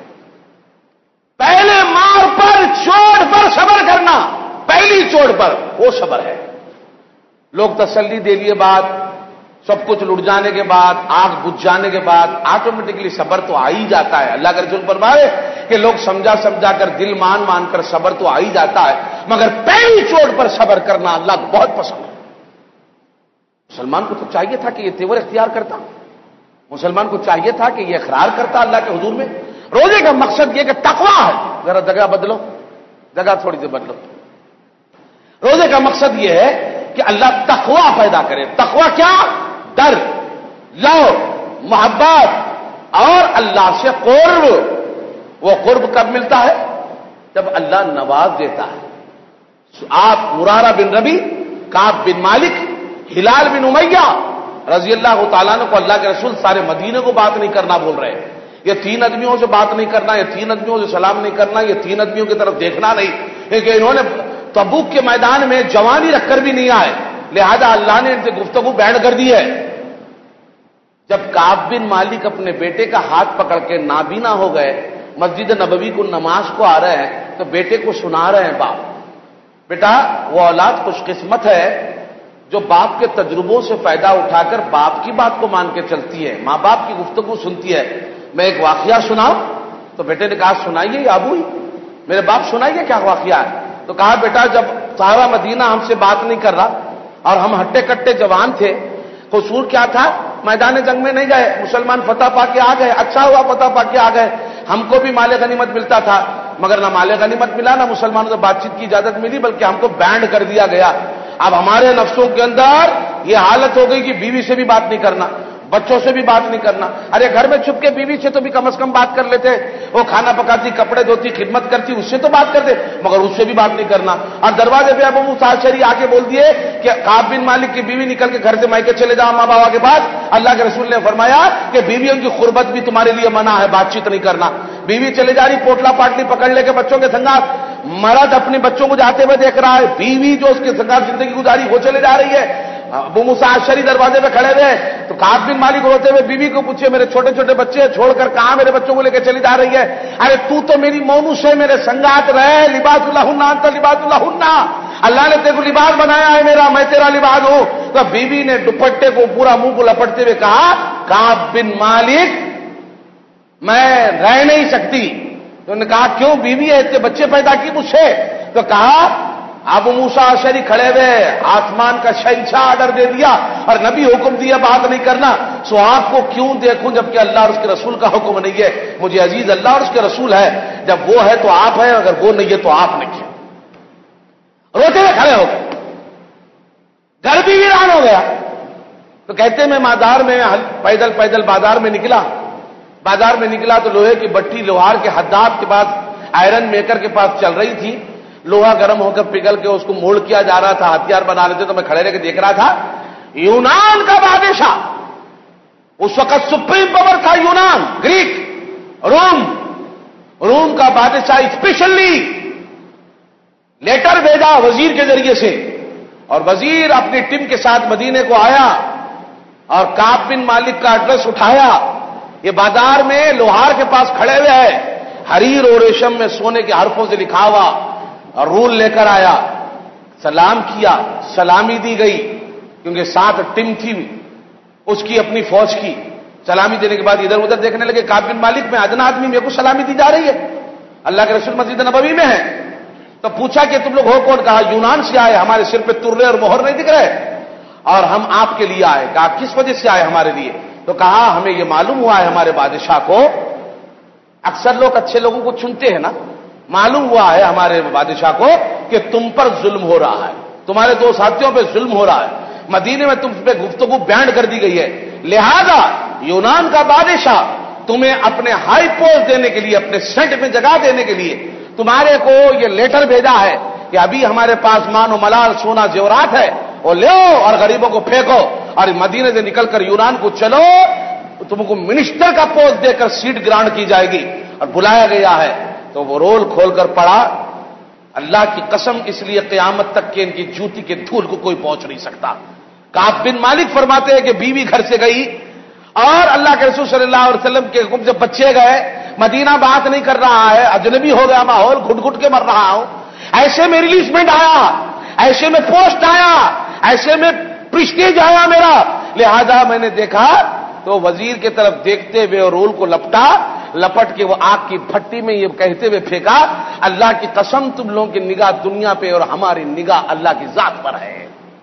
پہلے مار پر چوٹ پر صبر کرنا، پہلی چوٹ پر وہ صبر ہے. لوگ تسلی دے لیے بعد، سب کچھ لٹ جانے کے بعد، آگ بجھ جانے کے بعد آٹومیٹکلی صبر تو آ ہی جاتا ہے. اللہ کا رسول فرمائے کہ لوگ سمجھا کر دل مان کر صبر تو آ ہی جاتا ہے، مگر پہلی چوٹ پر صبر کرنا اللہ کو بہت پسند ہے. مسلمان کو تو چاہیے تھا کہ یہ تیور اختیار کرتا، مسلمان کو چاہیے تھا کہ یہ اقرار کرتا اللہ کے حضور میں. روزے کا مقصد یہ کہ تقویٰ ہے. ذرا جگہ بدلو، جگہ تھوڑی سی بدلو. روزے کا مقصد یہ ہے کہ اللہ تقویٰ پیدا کرے. تقویٰ کیا؟ ڈر، لو، محبت اور اللہ سے قرب. وہ قرب کب ملتا ہے؟ جب اللہ نواز دیتا ہے. آپ مرارہ بن ربی، کعب بن مالک، ہلال بن امیہ رضی اللہ تعالیٰ عنہ کو اللہ کے رسول سارے مدینے کو بات نہیں کرنا بول رہے ہیں. یہ 3 آدمیوں سے بات نہیں کرنا، یہ 3 آدمیوں سے سلام نہیں کرنا، یہ 3 آدمیوں کی طرف دیکھنا نہیں، کیونکہ انہوں نے تبوک کے میدان میں جوانی رکھ کر بھی نہیں آئے، لہذا اللہ نے ان سے گفتگو بینڈ کر دی ہے. جب کعب بن مالک اپنے بیٹے کا ہاتھ پکڑ کے نابینا ہو گئے، مسجد نبوی کو نماز کو آ رہے ہیں تو بیٹے کو سنا رہے ہیں باپ، بیٹا وہ اولاد خوش قسمت ہے جو باپ کے تجربوں سے فائدہ اٹھا کر باپ کی بات کو مان کے چلتی ہے، ماں باپ کی گفتگو سنتی ہے. میں ایک واقعہ سناؤں؟ تو بیٹے نے کہا سنائیے یا ابوئی، میرے باپ سنائیے کیا واقعہ ہے. تو کہا بیٹا جب سارا مدینہ ہم سے بات نہیں کر رہا اور ہم ہٹے کٹے جوان تھے، قصور کیا تھا؟ میدان جنگ میں نہیں گئے، مسلمان فتح پا کے آ گئے، اچھا ہوا فتح پا کے آ گئے. ہم کو بھی مال غنیمت ملتا تھا، مگر نہ مال غنیمت ملا نہ مسلمانوں سے بات چیت کی اجازت ملی، بلکہ ہم کو بینڈ کر دیا گیا. اب ہمارے نفسوں کے اندر یہ حالت ہو گئی کہ بیوی سے بھی بات نہیں کرنا، بچوں سے بھی بات نہیں کرنا. ارے گھر میں چھپ کے بیوی سے تو بھی کم از کم بات کر لیتے، وہ کھانا پکاتی، کپڑے دھوتی، خدمت کرتی، اس سے تو بات کرتے، مگر اس سے بھی بات نہیں کرنا. اور دروازے پہ ابو موسیٰ اشعری آ کے بول دیے کہ کعب بن مالک کی بیوی نکل کے گھر سے میکے چلے جاؤ ماں بابا کے پاس. اللہ کے رسول نے فرمایا کہ بیویوں کی قربت بھی تمہارے لیے منع ہے، بات چیت نہیں کرنا. بیوی چلے جا رہی پوٹلا پاٹلی پکڑ لے کے بچوں کے سنگات، مرد اپنے بچوں کو جاتے ہوئے دیکھ رہا ہے، بیوی جو اس کے سنگات زندگی گزاری وہ چلے جا رہی ہے. ابو موسیٰ اشعری دروازے پہ کھڑے ہوئے تو کعب بن مالک روتے ہوئے بیوی کو پوچھے میرے چھوٹے چھوٹے بچے چھوڑ کر کہاں میرے بچوں کو لے کے چلی جا رہی ہے؟ ارے تو میری مونوس ہے، میرے سنگات رہے، لباس لہن انت لباس لہن، اللہ نے تیرے کو لباس بنایا ہے میرا، میں تیرا لباس ہوں. تو بیوی نے دوپٹے کو پورا منہ کو لپٹتے ہوئے کہا کعب بن مالک میں رہ نہیں سکتی. تو انہوں نے کہا کیوں؟ بیوی ہے، اتنے بچے پیدا کی مجھ سے. تو کہا ابو موسیٰ اشعری کھڑے ہوئے، آسمان کا شہنشاہ آرڈر دے دیا اور نبی حکم دیا بات نہیں کرنا، سو آپ کو کیوں دیکھوں جبکہ اللہ اور اس کے رسول کا حکم نہیں ہے. مجھے عزیز اللہ اور اس کے رسول ہے، جب وہ ہے تو آپ ہے، اگر وہ نہیں ہے تو آپ نہیں ہے. روتے ہوئے کھڑے ہو گئے، گھر بھی ویران ہو گیا. تو کہتے میں بازار میں پیدل بازار میں نکلا تو لوہے کی بٹی لوہار کے حداد کے پاس آئرن میکر کے پاس چل رہی تھی، لوہا گرم ہو کر پگھل کے اس کو مولڈ کیا جا رہا تھا، ہتھیار بنا رہے تھے، تو میں کھڑے رہ کے دیکھ رہا تھا. یونان کا بادشاہ، اس وقت سپریم پاور تھا یونان، گریک، روم کا بادشاہ اسپیشلی لیٹر بھیجا وزیر کے ذریعے سے، اور وزیر اپنی ٹیم کے ساتھ مدینے کو آیا اور کعب بن مالک کا ایڈریس اٹھایا. یہ بازار میں لوہار کے پاس کھڑے ہوئے ہیں، حریر اور ریشم میں سونے کے حرفوں سے لکھا ہوا، اور رول لے کر آیا. سلام کیا، سلامی دی گئی، کیونکہ ساتھ ٹیم تھی اس کی اپنی فوج کی. سلامی دینے کے بعد ادھر ادھر دیکھنے لگے. کعب بن مالک میں ادنا آدمی، میرے کو سلامی دی جا رہی ہے، اللہ کے رسول مسجد نبوی میں ہے. تو پوچھا کہ تم لوگ ہو کون؟ کہا یونان سے آئے، ہمارے سر پہ ترلے اور مہر نہیں دکھ رہے، اور ہم آپ کے لیے آئے. کہا کس وجہ سے آئے ہمارے لیے؟ تو کہا ہمیں یہ معلوم ہوا ہے ہمارے بادشاہ کو، اکثر لوگ اچھے لوگوں کو چنتے ہیں نا، معلوم ہوا ہے ہمارے بادشاہ کو کہ تم پر ظلم ہو رہا ہے، تمہارے دو ساتھیوں پہ ظلم ہو رہا ہے، مدینے میں تم پہ گفتگو بینڈ کر دی گئی ہے، لہذا یونان کا بادشاہ تمہیں اپنے ہائی پوسٹ دینے کے لیے، اپنے سینٹ میں جگہ دینے کے لیے تمہارے کو یہ لیٹر بھیجا ہے کہ ابھی ہمارے پاس مان و ملال سونا زیورات ہے، وہ لو اور غریبوں کو پھینکو، اور مدینے سے نکل کر یونان کو چلو، تم کو منسٹر کا پوسٹ دے کر سیٹ گرانٹ کی جائے گی، اور بلایا گیا ہے. تو وہ رول کھول کر پڑھا، اللہ کی قسم اس لیے قیامت تک کہ ان کی جوتی کے دھول کو کوئی پہنچ نہیں سکتا. کعب بن مالک فرماتے ہیں کہ بیوی گھر سے گئی، اور اللہ کے رسول صلی اللہ علیہ وسلم کے حکم سے بچے گئے، مدینہ بات نہیں کر رہا ہے، اجنبی ہو گیا ماحول، گھٹ گھٹ کے مر رہا ہوں. ایسے میں ریلیزمنٹ آیا، ایسے میں پوسٹ آیا، ایسے میں پریسٹیج آیا میرا، لہذا میں نے دیکھا تو وزیر کی طرف دیکھتے ہوئے اور رول کو لپٹ کے وہ آگ کی پھٹی میں یہ کہتے ہوئے پھینکا، اللہ کی قسم تم لوگوں کی نگاہ دنیا پہ اور ہماری نگاہ اللہ کی ذات پر ہے.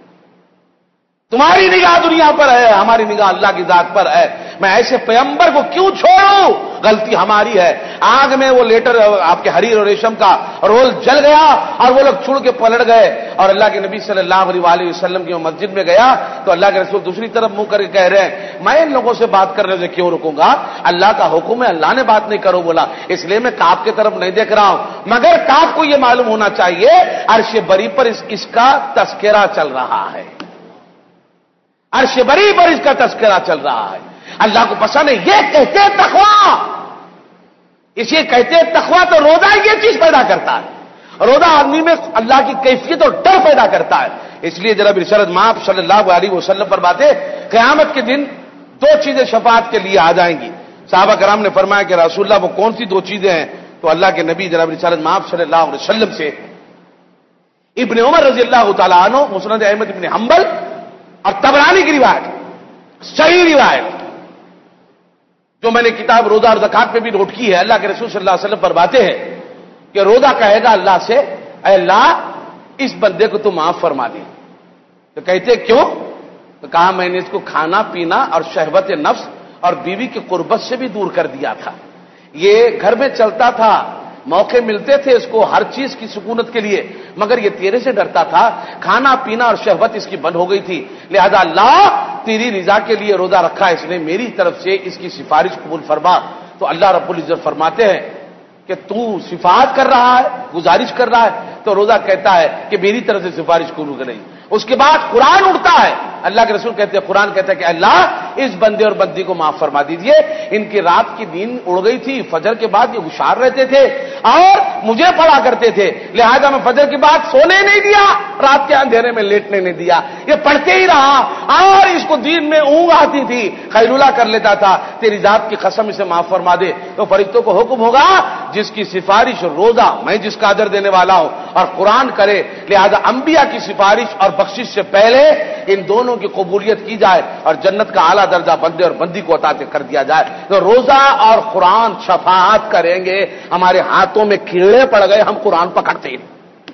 تمہاری نگاہ دنیا پر ہے، ہماری نگاہ اللہ کی ذات پر ہے. میں ایسے پیغمبر کو کیوں چھوڑوں؟ غلطی ہماری ہے. آگ میں وہ لیٹر آپ کے حریر اور ریشم کا رول جل گیا، اور وہ لوگ چھوڑ کے پلٹ گئے. اور اللہ کے نبی صلی اللہ علیہ وسلم کی مسجد میں گیا تو اللہ کے رسول دوسری طرف منہ کر کے کہہ رہے ہیں میں ان لوگوں سے بات کرنے سے کیوں رکوں گا؟ اللہ کا حکم ہے، اللہ نے بات نہیں کرو بولا، اس لیے میں کعب کی طرف نہیں دیکھ رہا ہوں. مگر کعب کو یہ معلوم ہونا چاہیے عرش بری پر اس کا تذکرہ چل رہا ہے، عرش بری پر اس کا تذکرہ چل رہا ہے. اللہ کو پسند ہے. یہ کہتے ہیں تقویٰ، اسے کہتے ہیں تقویٰ. تو روزہ یہ چیز پیدا کرتا ہے، روزہ آدمی میں اللہ کی کیفیت اور ڈر پیدا کرتا ہے. اس لیے جناب ارشاد مآب صلی اللہ علیہ وسلم پر باتیں، قیامت کے دن دو چیزیں شفاعت کے لیے آ جائیں گی. صحابہ کرام نے فرمایا کہ رسول اللہ وہ کون سی دو چیزیں ہیں؟ تو اللہ کے نبی جناب ارشاد مآب صلی اللہ علیہ وسلم سے ابن عمر رضی اللہ تعالیٰ عنہ، مسند احمد ابن حنبل اور طبرانی کی روایت، صحیح روایت جو میں نے کتاب روزہ اور زکات پہ بھی نوٹ کی ہے. اللہ کے رسول صلی اللہ علیہ وسلم فرماتے ہیں کہ روزہ کہے گا اللہ سے اے اللہ اس بندے کو تو معاف فرما دے. تو کہتے کیوں؟ تو کہا میں نے اس کو کھانا پینا اور شہوت نفس اور بیوی کی قربت سے بھی دور کر دیا تھا. یہ گھر میں چلتا تھا، موقع ملتے تھے اس کو ہر چیز کی سکونت کے لیے، مگر یہ تیرے سے ڈرتا تھا، کھانا پینا اور شہوت اس کی بند ہو گئی تھی، لہذا اللہ تیری رضا کے لیے روزہ رکھا، اس نے میری طرف سے اس کی سفارش قبول فرما. تو اللہ رب العزت فرماتے ہیں کہ تو سفارش کر رہا ہے، گزارش کر رہا ہے، تو روزہ کہتا ہے کہ میری طرف سے سفارش قبول کرے. اس کے بعد قرآن اٹھتا ہے، اللہ کے رسول کہتے ہیں، قرآن کہتا ہے کہ اللہ اس بندے اور بندی کو معاف فرما دیجئے، ان کی رات کی نیند اڑ گئی تھی، فجر کے بعد یہ ہوشیار رہتے تھے اور مجھے پڑھا کرتے تھے، لہذا میں فجر کے بعد سونے نہیں دیا، رات کے اندھیرے میں لیٹنے نہیں دیا، یہ پڑھتے ہی رہا، اور اس کو دین میں اونگ آتی تھی، خیلولہ کر لیتا تھا، تیری ذات کی قسم اسے معاف فرما دے. تو فرشتوں کو حکم ہوگا جس کی سفارش روزہ میں جس کا اجر دینے والا ہوں اور قرآن کرے، لہذا انبیاء کی سفارش اور بخشش سے پہلے ان دونوں کی قبولیت کی جائے اور جنت کا اعلیٰ درجہ بندے اور بندی کو عطا کر دیا جائے. تو روزہ اور قرآن شفاعت کریں گے. ہمارے ہاتھوں میں کیڑے پڑ گئے، ہم قرآن پکڑتے ہیں.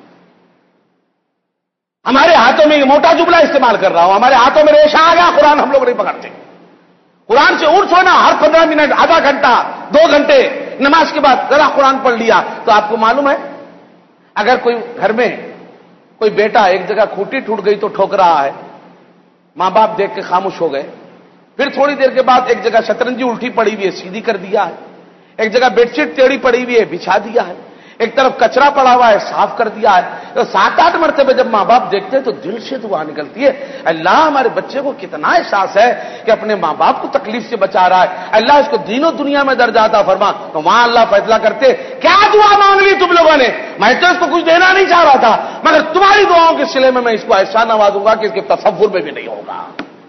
ہمارے ہاتھوں میں یہ موٹا جملہ استعمال کر رہا ہوں، ہمارے ہاتھوں میں ریشہ آ گیا، قرآن ہم لوگ نہیں پکڑتے. قرآن سے اٹھ سونا ہر 15 منٹ، آدھا گھنٹہ، 2 گھنٹے نماز کے بعد ذرا قرآن پڑھ لیا. تو آپ کو معلوم ہے اگر کوئی گھر میں کوئی بیٹا ایک جگہ کھوٹی ٹوٹ گئی تو ٹھوک رہا ہے، ماں باپ دیکھ کے خاموش ہو گئے، پھر تھوڑی دیر کے بعد ایک جگہ شطرنجی الٹی پڑی ہوئی ہے، سیدھی کر دیا ہے، ایک جگہ بیڈ شیٹ ٹیڑھی پڑی ہوئی ہے، بچھا دیا ہے، ایک طرف کچرا پڑا ہوا ہے صاف کر دیا ہے. تو 7-8 مرتبہ جب ماں باپ دیکھتے ہیں تو دل سے دعا نکلتی ہے, اللہ ہمارے بچے کو کتنا احساس ہے کہ اپنے ماں باپ کو تکلیف سے بچا رہا ہے, اللہ اس کو دین و دنیا میں درجہ عطا فرما. تو وہاں اللہ فیصلہ کرتے, کیا دعا مانگ لی تم لوگوں نے, میں تو اس کو کچھ دینا نہیں چاہ رہا تھا, مگر تمہاری دعاؤں کے سلے میں اس کو ایسا نوازوں گا کہ اس کے تصور میں بھی نہیں ہوگا,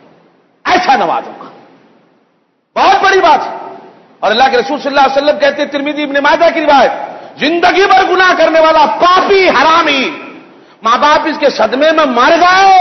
ایسا نوازوں گا. بہت بڑی بات ہے. اور اللہ کے رسول صلی اللہ علیہ وسلم کہتے ہیں, ترمذی ابن ماجہ کی روایت, زندگی بھر گناہ کرنے والا پاپی حرامی, ماں باپ اس کے صدمے میں مر گئے,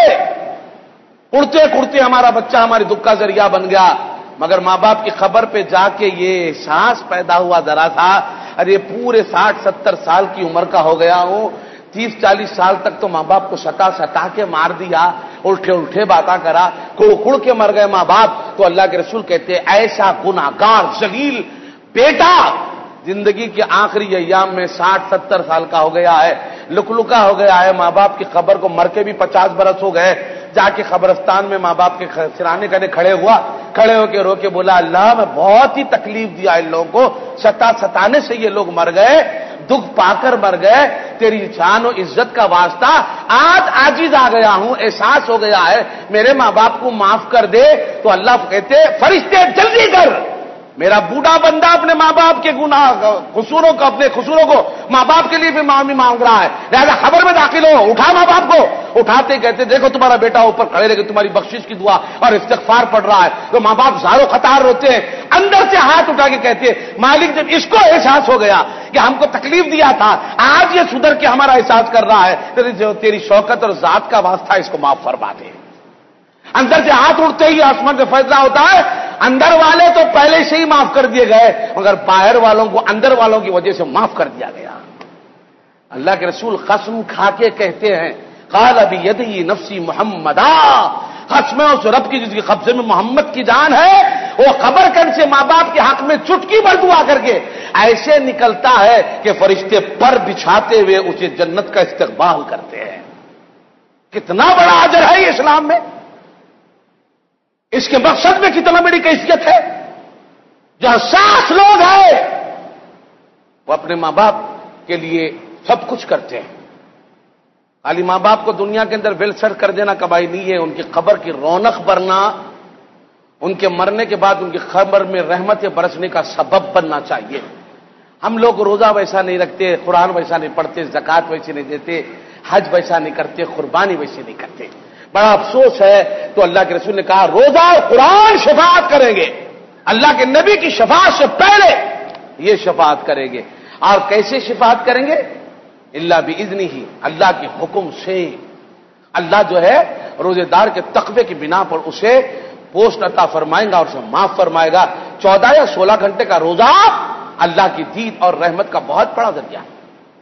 اڑتے اڑتے ہمارا بچہ ہماری دکھ کا ذریعہ بن گیا, مگر ماں باپ کی خبر پہ جا کے یہ احساس پیدا ہوا ذرا تھا, ارے پورے 60-70 سال کی عمر کا ہو گیا ہوں, 30-40 سال تک تو ماں باپ کو ستا کے مار دیا, الٹے باتاں کرا, کڑ کے مر گئے ماں باپ. تو اللہ کے رسول کہتے ہیں, ایسا گناہگار ذلیل بیٹا زندگی کے آخری ایام میں 60-70 سال کا ہو گیا ہے, لکلکا ہو گیا ہے, ماں باپ کی خبر کو مر کے بھی 50 برس ہو گئے, جا کے قبرستان میں ماں باپ کے سرانے کرنے کھڑے ہو کے رو کے بولا, اللہ میں بہت ہی تکلیف دیا ان لوگوں کو, ستانے سے یہ لوگ مر گئے, دکھ پا کر مر گئے, تیری شان و عزت کا واسطہ آج عاجز آ گیا ہوں, احساس ہو گیا ہے, میرے ماں باپ کو معاف کر دے. تو اللہ کہتے, فرشتے جلدی کر, میرا بوڑھا بندہ اپنے ماں باپ کے قصوروں کو, اپنے قصوروں کو ماں باپ کے لیے بھی معافی مانگ رہا ہے, لہذا خبر میں داخل ہو, اٹھا ماں باپ کو. اٹھاتے کہتے, دیکھو تمہارا بیٹا اوپر کھڑے رہ کے تمہاری بخشش کی دعا اور استغفار پڑھ رہا ہے. تو ماں باپ زارو قطار روتے ہیں, اندر سے ہاتھ اٹھا کے کہتے, مالک جب اس کو احساس ہو گیا کہ ہم کو تکلیف دیا تھا, آج یہ سدھر کے ہمارا احساس کر رہا ہے, تیری شوکت اور ذات کا واسطہ اس کو معاف فرما دے. اندر سے ہاتھ اٹھتے ہی آسمان سے فیصلہ ہوتا ہے, اندر والے تو پہلے سے ہی معاف کر دیے گئے, مگر باہر والوں کو اندر والوں کی وجہ سے معاف کر دیا گیا. اللہ کے رسول قسم کھا کے کہتے ہیں, قال بیدی نفسی محمدا, قسم اس رب کی جس کے قبضے میں محمد کی جان ہے, وہ قبر کن سے ماں باپ کے حق میں چٹکی بھر دعا کر کے ایسے نکلتا ہے کہ فرشتے پر بچھاتے ہوئے اسے جنت کا استقبال کرتے ہیں. کتنا بڑا اجر ہے یہ اسلام میں, اس کے مقصد میں کتنا بڑی کیفیت ہے. جہاں 60 لوگ ہیں وہ اپنے ماں باپ کے لیے سب کچھ کرتے ہیں. خالی ماں باپ کو دنیا کے اندر ویل سیٹ کر دینا کبائی نہیں ہے, ان کی قبر کی رونق بڑھنا, ان کے مرنے کے بعد ان کی قبر میں رحمتیں برسنے کا سبب بننا چاہیے. ہم لوگ روزہ ویسا نہیں رکھتے, قرآن ویسا نہیں پڑھتے, زکات ویسے نہیں دیتے, حج ویسا نہیں کرتے, قربانی ویسے نہیں کرتے. بڑا افسوس ہے. تو اللہ کے رسول نے کہا, روزہ اور قرآن شفاعت کریں گے, اللہ کے نبی کی شفاعت سے پہلے یہ شفاعت کریں گے. اور کیسے شفاعت کریں گے؟ اللہ باذنہ, اللہ کے حکم سے. اللہ جو ہے روزے دار کے تقوی کی بنا پر اسے پوسٹ عطا فرمائے گا اور اسے معاف فرمائے گا. 14 یا 16 گھنٹے کا روزہ اللہ کی دید اور رحمت کا بہت بڑا ذریعہ ہے,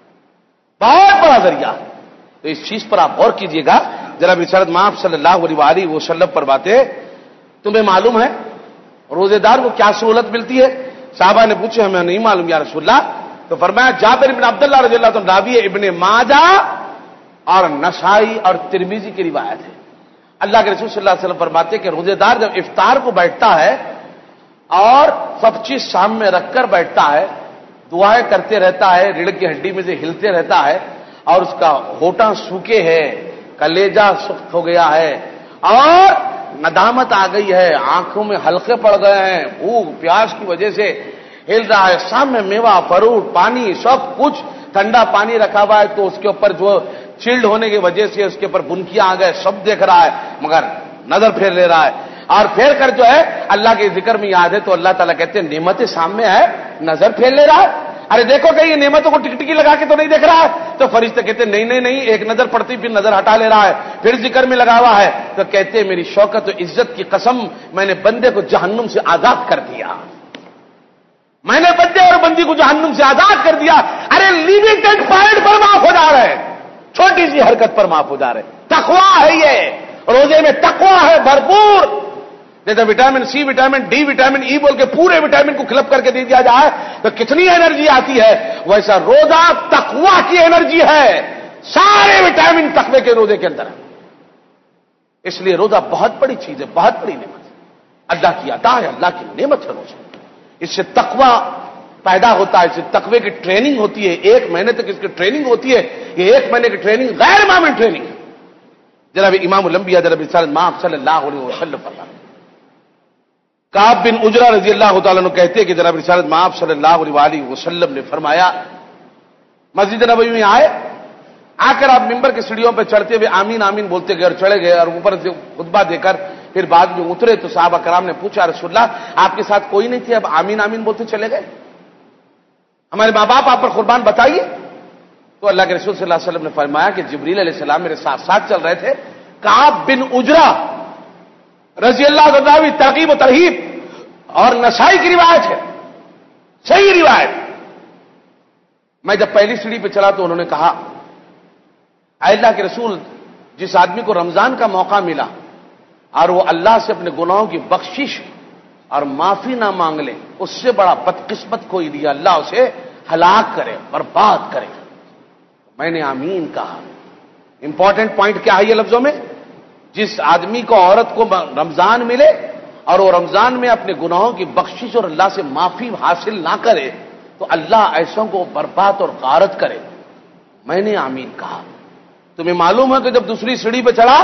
بہت بڑا ذریعہ. تو اس چیز پر آپ غور کیجئے گا. جناب رسالت مآب صلی اللہ علیہ وسلم پر باتیں, تمہیں معلوم ہے روزے دار کو کیا سہولت ملتی ہے؟ صحابہ نے پوچھے, ہمیں نہیں معلوم یا رسول اللہ. تو فرمایا, جابر بن عبداللہ رضی اللہ عنہ راوی ابن ماجہ اور نسائی اور ترمذی کی روایت ہے. اللہ کے رسول صلی اللہ علیہ وسلم فرماتے کہ روزے دار جب افطار کو بیٹھتا ہے اور سب چیز سامنے رکھ کر بیٹھتا ہے, دعائیں کرتے رہتا ہے, ریڑھ کی ہڈی میں سے ہلتے رہتا ہے, اور اس کا ہونٹاں سوکھے ہے, کلیجہ سخت ہو گیا ہے, اور ندامت آ گئی ہے, آنکھوں میں حلقے پڑ گئے ہیں, بھوک پیاس کی وجہ سے ہل رہا ہے, سامنے میوہ فروٹ پانی سب کچھ, ٹھنڈا پانی رکھا ہوا ہے تو اس کے اوپر جو چلڈ ہونے کی وجہ سے اس کے اوپر بنکیاں آ گئے, سب دیکھ رہا ہے مگر نظر پھیر لے رہا ہے, اور پھیر کر جو ہے اللہ کے ذکر میں یاد ہے تو اللہ تعالیٰ کہتے ہیں نعمتیں سامنے ہے, نظر پھیر لے رہا ہے, ارے دیکھو کہ یہ نعمتوں کو ٹکٹکی لگا کے تو نہیں دیکھ رہا ہے. تو فرشتے کہتے ہیں نہیں, ایک نظر پڑتی پھر نظر ہٹا لے رہا ہے, پھر ذکر میں لگا ہوا ہے. تو کہتے ہیں میری شوکت و عزت کی قسم, میں نے بندے کو جہنم سے آزاد کر دیا, میں نے بندے اور بندی کو جہنم سے آزاد کر دیا. ارے لیمیٹڈ پوائنٹ پر معاف ہو جا رہے ہیں, چھوٹی سی حرکت پر معاف ہو جا رہے ہیں. تقویٰ ہے یہ, روزے میں تقویٰ ہے بھرپور. جیسے vitamin C, vitamin D, vitamin E بول کے پورے وٹامن کو کلپ کر کے دے دیا جائے تو کتنی انرجی آتی ہے, ویسا روزہ تقویٰ کی انرجی ہے. سارے وٹامن تقوی کے روزے کے اندر ہے. اس لیے روزہ بہت بڑی چیز ہے, بہت بڑی نعمت ہے, اللہ کی عطا ہے, اللہ کی نعمت ہے روزہ. اس سے تقویٰ پیدا ہوتا ہے، اس تقوی کی ٹریننگ ہوتی ہے، 1 مہینے تک اس کی ٹریننگ ہوتی ہے. یہ 1 مہینے کی ٹریننگ غیر معمولی ٹریننگ ہے. جناب امام الانبیاء جناب رسالت مآب صلی اللہ علیہ وسلم فرماتے ہیں. کعب بن عجرہ رضی اللہ تعالیٰ عنہ کہتے ہیں کہ جناب رسالت مآب صلی اللہ علیہ وسلم نے فرمایا، مسجد نبوی میں آئے، آ کر آپ ممبر کی سیڑھیوں پہ چڑھتے ہوئے آمین آمین بولتے گئے اور چڑھے گئے، اور اوپر سے خطبہ دے کر پھر بعد میں اترے تو صحابہ کرام نے پوچھا، رسول اللہ آپ کے ساتھ کوئی نہیں تھے، اب آمین آمین بولتے چلے گئے؟ ہمارے ماں باپ آپ پر قربان، بتائیے. تو اللہ کے رسول صلی اللہ علیہ وسلم نے فرمایا کہ جبریل علیہ السلام میرے ساتھ ساتھ چل رہے تھے. کعب بن عجرہ رضی اللہ عنہ، ترغیب و ترہیب اور نسائی کی روایت ہے، صحیح روایت. میں جب پہلی سیڑھی پہ چلا تو انہوں نے کہا، اے اللہ کے رسول، جس آدمی کو رمضان کا موقع ملا اور وہ اللہ سے اپنے گناہوں کی بخشش اور معافی نہ مانگ لے، اس سے بڑا بدقسمت کوئی نہیں، اللہ اسے ہلاک کرے، برباد کرے. میں نے آمین کہا. امپورٹنٹ پوائنٹ کیا ہے یہ لفظوں میں؟ جس آدمی کو، عورت کو رمضان ملے اور وہ رمضان میں اپنے گناہوں کی بخشش اور اللہ سے معافی حاصل نہ کرے تو اللہ ایسوں کو برباد اور غارت کرے. میں نے آمین کہا. تمہیں معلوم ہے کہ جب دوسری سیڑھی پہ چڑھا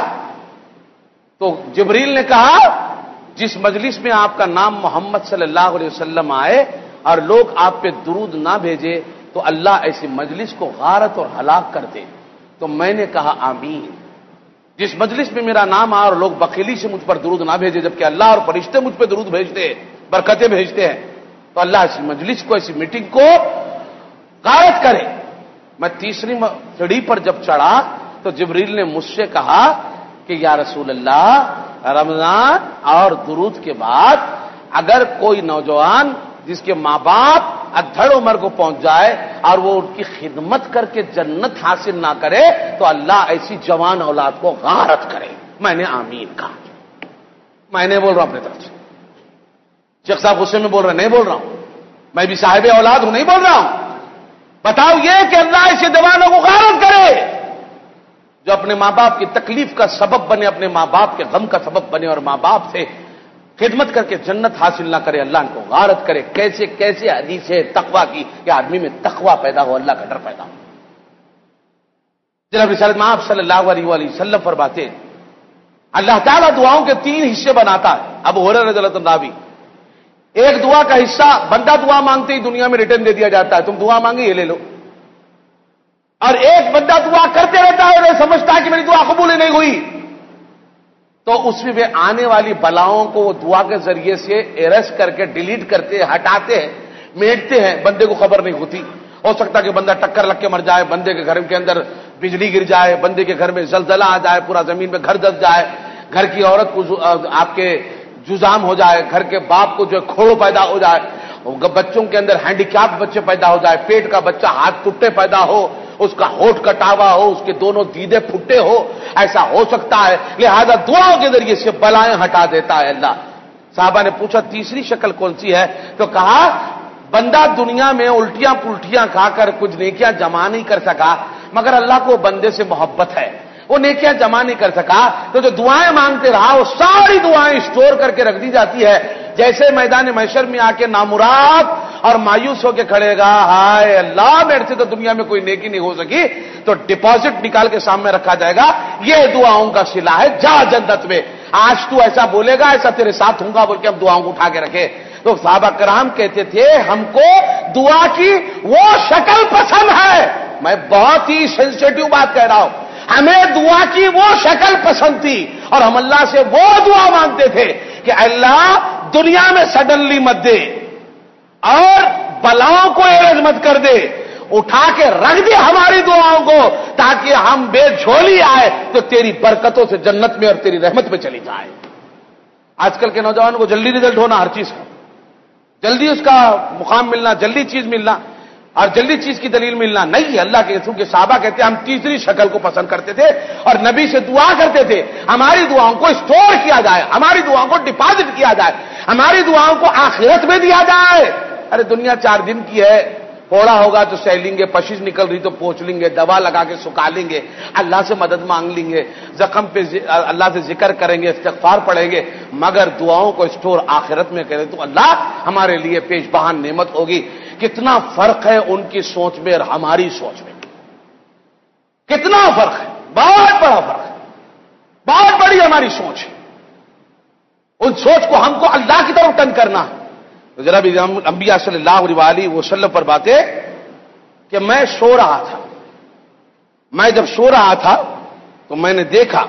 تو جبریل نے کہا، جس مجلس میں آپ کا نام محمد صلی اللہ علیہ وسلم آئے اور لوگ آپ پہ درود نہ بھیجے تو اللہ ایسی مجلس کو غارت اور ہلاک کر دے. تو میں نے کہا آمین. جس مجلس میں میرا نام آیا اور لوگ بخیلی سے مجھ پر درود نہ بھیجے جبکہ اللہ اور فرشتے مجھ پہ درود بھیجتے ہیں، برکتیں بھیجتے ہیں، تو اللہ ایسی مجلس کو، ایسی میٹنگ کو غارت کرے. میں تیسری سیڑھی پر جب چڑھا تو جبریل نے مجھ سے کہا کہ یا رسول اللہ، رمضان اور درود کے بعد اگر کوئی نوجوان جس کے ماں باپ ادھڑ عمر کو پہنچ جائے اور وہ ان کی خدمت کر کے جنت حاصل نہ کرے تو اللہ ایسی جوان اولاد کو غارت کرے. میں نے آمین کہا. میں نہیں بول رہا ہوں اپنی طرف سے، شیخ صاحب غصے میں بول رہے، نہیں بول رہا ہوں، میں بھی صاحب اولاد ہوں، نہیں بول رہا ہوں. بتاؤ یہ کہ اللہ ایسے جوانوں کو غارت کرے جو اپنے ماں باپ کی تکلیف کا سبب بنے، اپنے ماں باپ کے غم کا سبب بنے اور ماں باپ سے خدمت کر کے جنت حاصل نہ کرے، اللہ ان کو غارت کرے. کیسے کیسے حدیث ہے تقویٰ کی کہ آدمی میں تقویٰ پیدا ہو، اللہ کا ڈر پیدا ہو. جناب رسالت مآب صلی اللہ علیہ وسلم فرماتے ہیں، اللہ تعالیٰ دعاؤں کے 3 حصے بناتا ہے. ابو ہریرہ رضی اللہ عنہ، ایک دعا کا حصہ بندہ دعا مانگتے ہی دنیا میں ریٹرن دے دیا جاتا ہے، تم دعا مانگے یہ لے لو. اور ایک بندہ دعا کرتے رہتا ہے اور سمجھتا ہے کہ میری دعا قبول ہی نہیں ہوئی، تو اس میں آنے والی بلاؤں کو وہ دعا کے ذریعے سے ایرس کر کے ڈیلیٹ کرتے، ہٹاتے ہیں، میٹتے ہیں، بندے کو خبر نہیں ہوتی. ہو سکتا ہے کہ بندہ ٹکر لگ کے مر جائے، بندے کے گھر کے اندر بجلی گر جائے، بندے کے گھر میں زلزلہ آ جائے، پورا زمین میں گھر دس جائے، گھر کی عورت کو آپ کے جزام ہو جائے، گھر کے باپ کو جو کھوڑ پیدا ہو جائے، بچوں کے اندر ہینڈی کیپ بچے پیدا ہو جائے، پیٹ کا بچہ ہاتھ ٹوٹے پیدا ہو، اس کا ہونٹ کٹا ہوا ہو، اس کے دونوں دیدے پھٹے ہو، ایسا ہو سکتا ہے. لہذا دعاؤں کے ذریعے سے بلائیں ہٹا دیتا ہے اللہ. صحابہ نے پوچھا تیسری شکل کون سی ہے؟ تو کہا بندہ دنیا میں الٹیاں پلٹیاں کھا کر کچھ نیکیاں جمع نہیں کر سکا، مگر اللہ کو بندے سے محبت ہے، وہ نیکیاں جمع نہیں کر سکا، تو جو دعائیں مانگتے رہا وہ ساری دعائیں اسٹور کر کے رکھ دی جاتی ہے. جیسے میدان محشر میں آ کے نامراد اور مایوس ہو کے کھڑے گا، ہائے اللہ میرے سے تو دنیا میں کوئی نیکی نہیں ہو سکی، تو ڈپازٹ نکال کے سامنے رکھا جائے گا، یہ دعاؤں کا صلہ ہے، جا جنت میں، آج تو ایسا بولے گا ایسا تیرے ساتھ ہوں گا بول کے ہم دعاؤں کو اٹھا کے رکھے. تو صحابہ کرام کہتے تھے ہم کو دعا کی وہ شکل پسند ہے. میں بہت ہی سینسیٹیو بات کہہ رہا ہوں، ہمیں دعا کی وہ شکل پسند تھی اور ہم اللہ سے وہ دعا مانگتے تھے کہ اللہ دنیا میں سڈنلی مت دے اور بلاؤں کو ایرز مت کر دے، اٹھا کے رکھ دے ہماری دعاؤں کو تاکہ ہم بے جھولی آئے تو تیری برکتوں سے جنت میں اور تیری رحمت میں چلی جائے. آج کل کے نوجوان کو جلدی رزلٹ ہونا، ہر چیز کا جلدی اس کا مقام ملنا، جلدی چیز ملنا اور جلدی چیز کی دلیل ملنا نہیں. اللہ کے رسول کے صحابہ کہتے ہیں ہم تیسری شکل کو پسند کرتے تھے اور نبی سے دعا کرتے تھے ہماری دعاؤں کو اسٹور کیا جائے، ہماری دعاؤں کو ڈپازٹ کیا جائے، ہماری دعاؤں کو آخرت میں دیا جائے. ارے دنیا 4 دن کی ہے، پھوڑا ہوگا تو سہ لیں گے، پشش نکل رہی تو پوچھ لیں گے، دوا لگا کے سکھا لیں گے، اللہ سے مدد مانگ لیں گے، زخم پہ اللہ سے ذکر کریں گے، استغفار پڑھیں گے، مگر دعاؤں کو اسٹور آخرت میں کریں تو اللہ ہمارے لیے پیش بہان نعمت ہوگی کتنا فرق ہے ان کی سوچ میں اور ہماری سوچ میں، کتنا فرق ہے، بہت بڑا فرق ہے، بہت بڑی ہماری سوچ ہے۔ ان سوچ کو ہم کو اللہ کی طرف ٹرن کرنا ہے۔ تو ذرا بھی انبیاء صلی اللہ علیہ وسلم پر باتیں کہ میں سو رہا تھا، میں جب سو رہا تھا تو میں نے دیکھا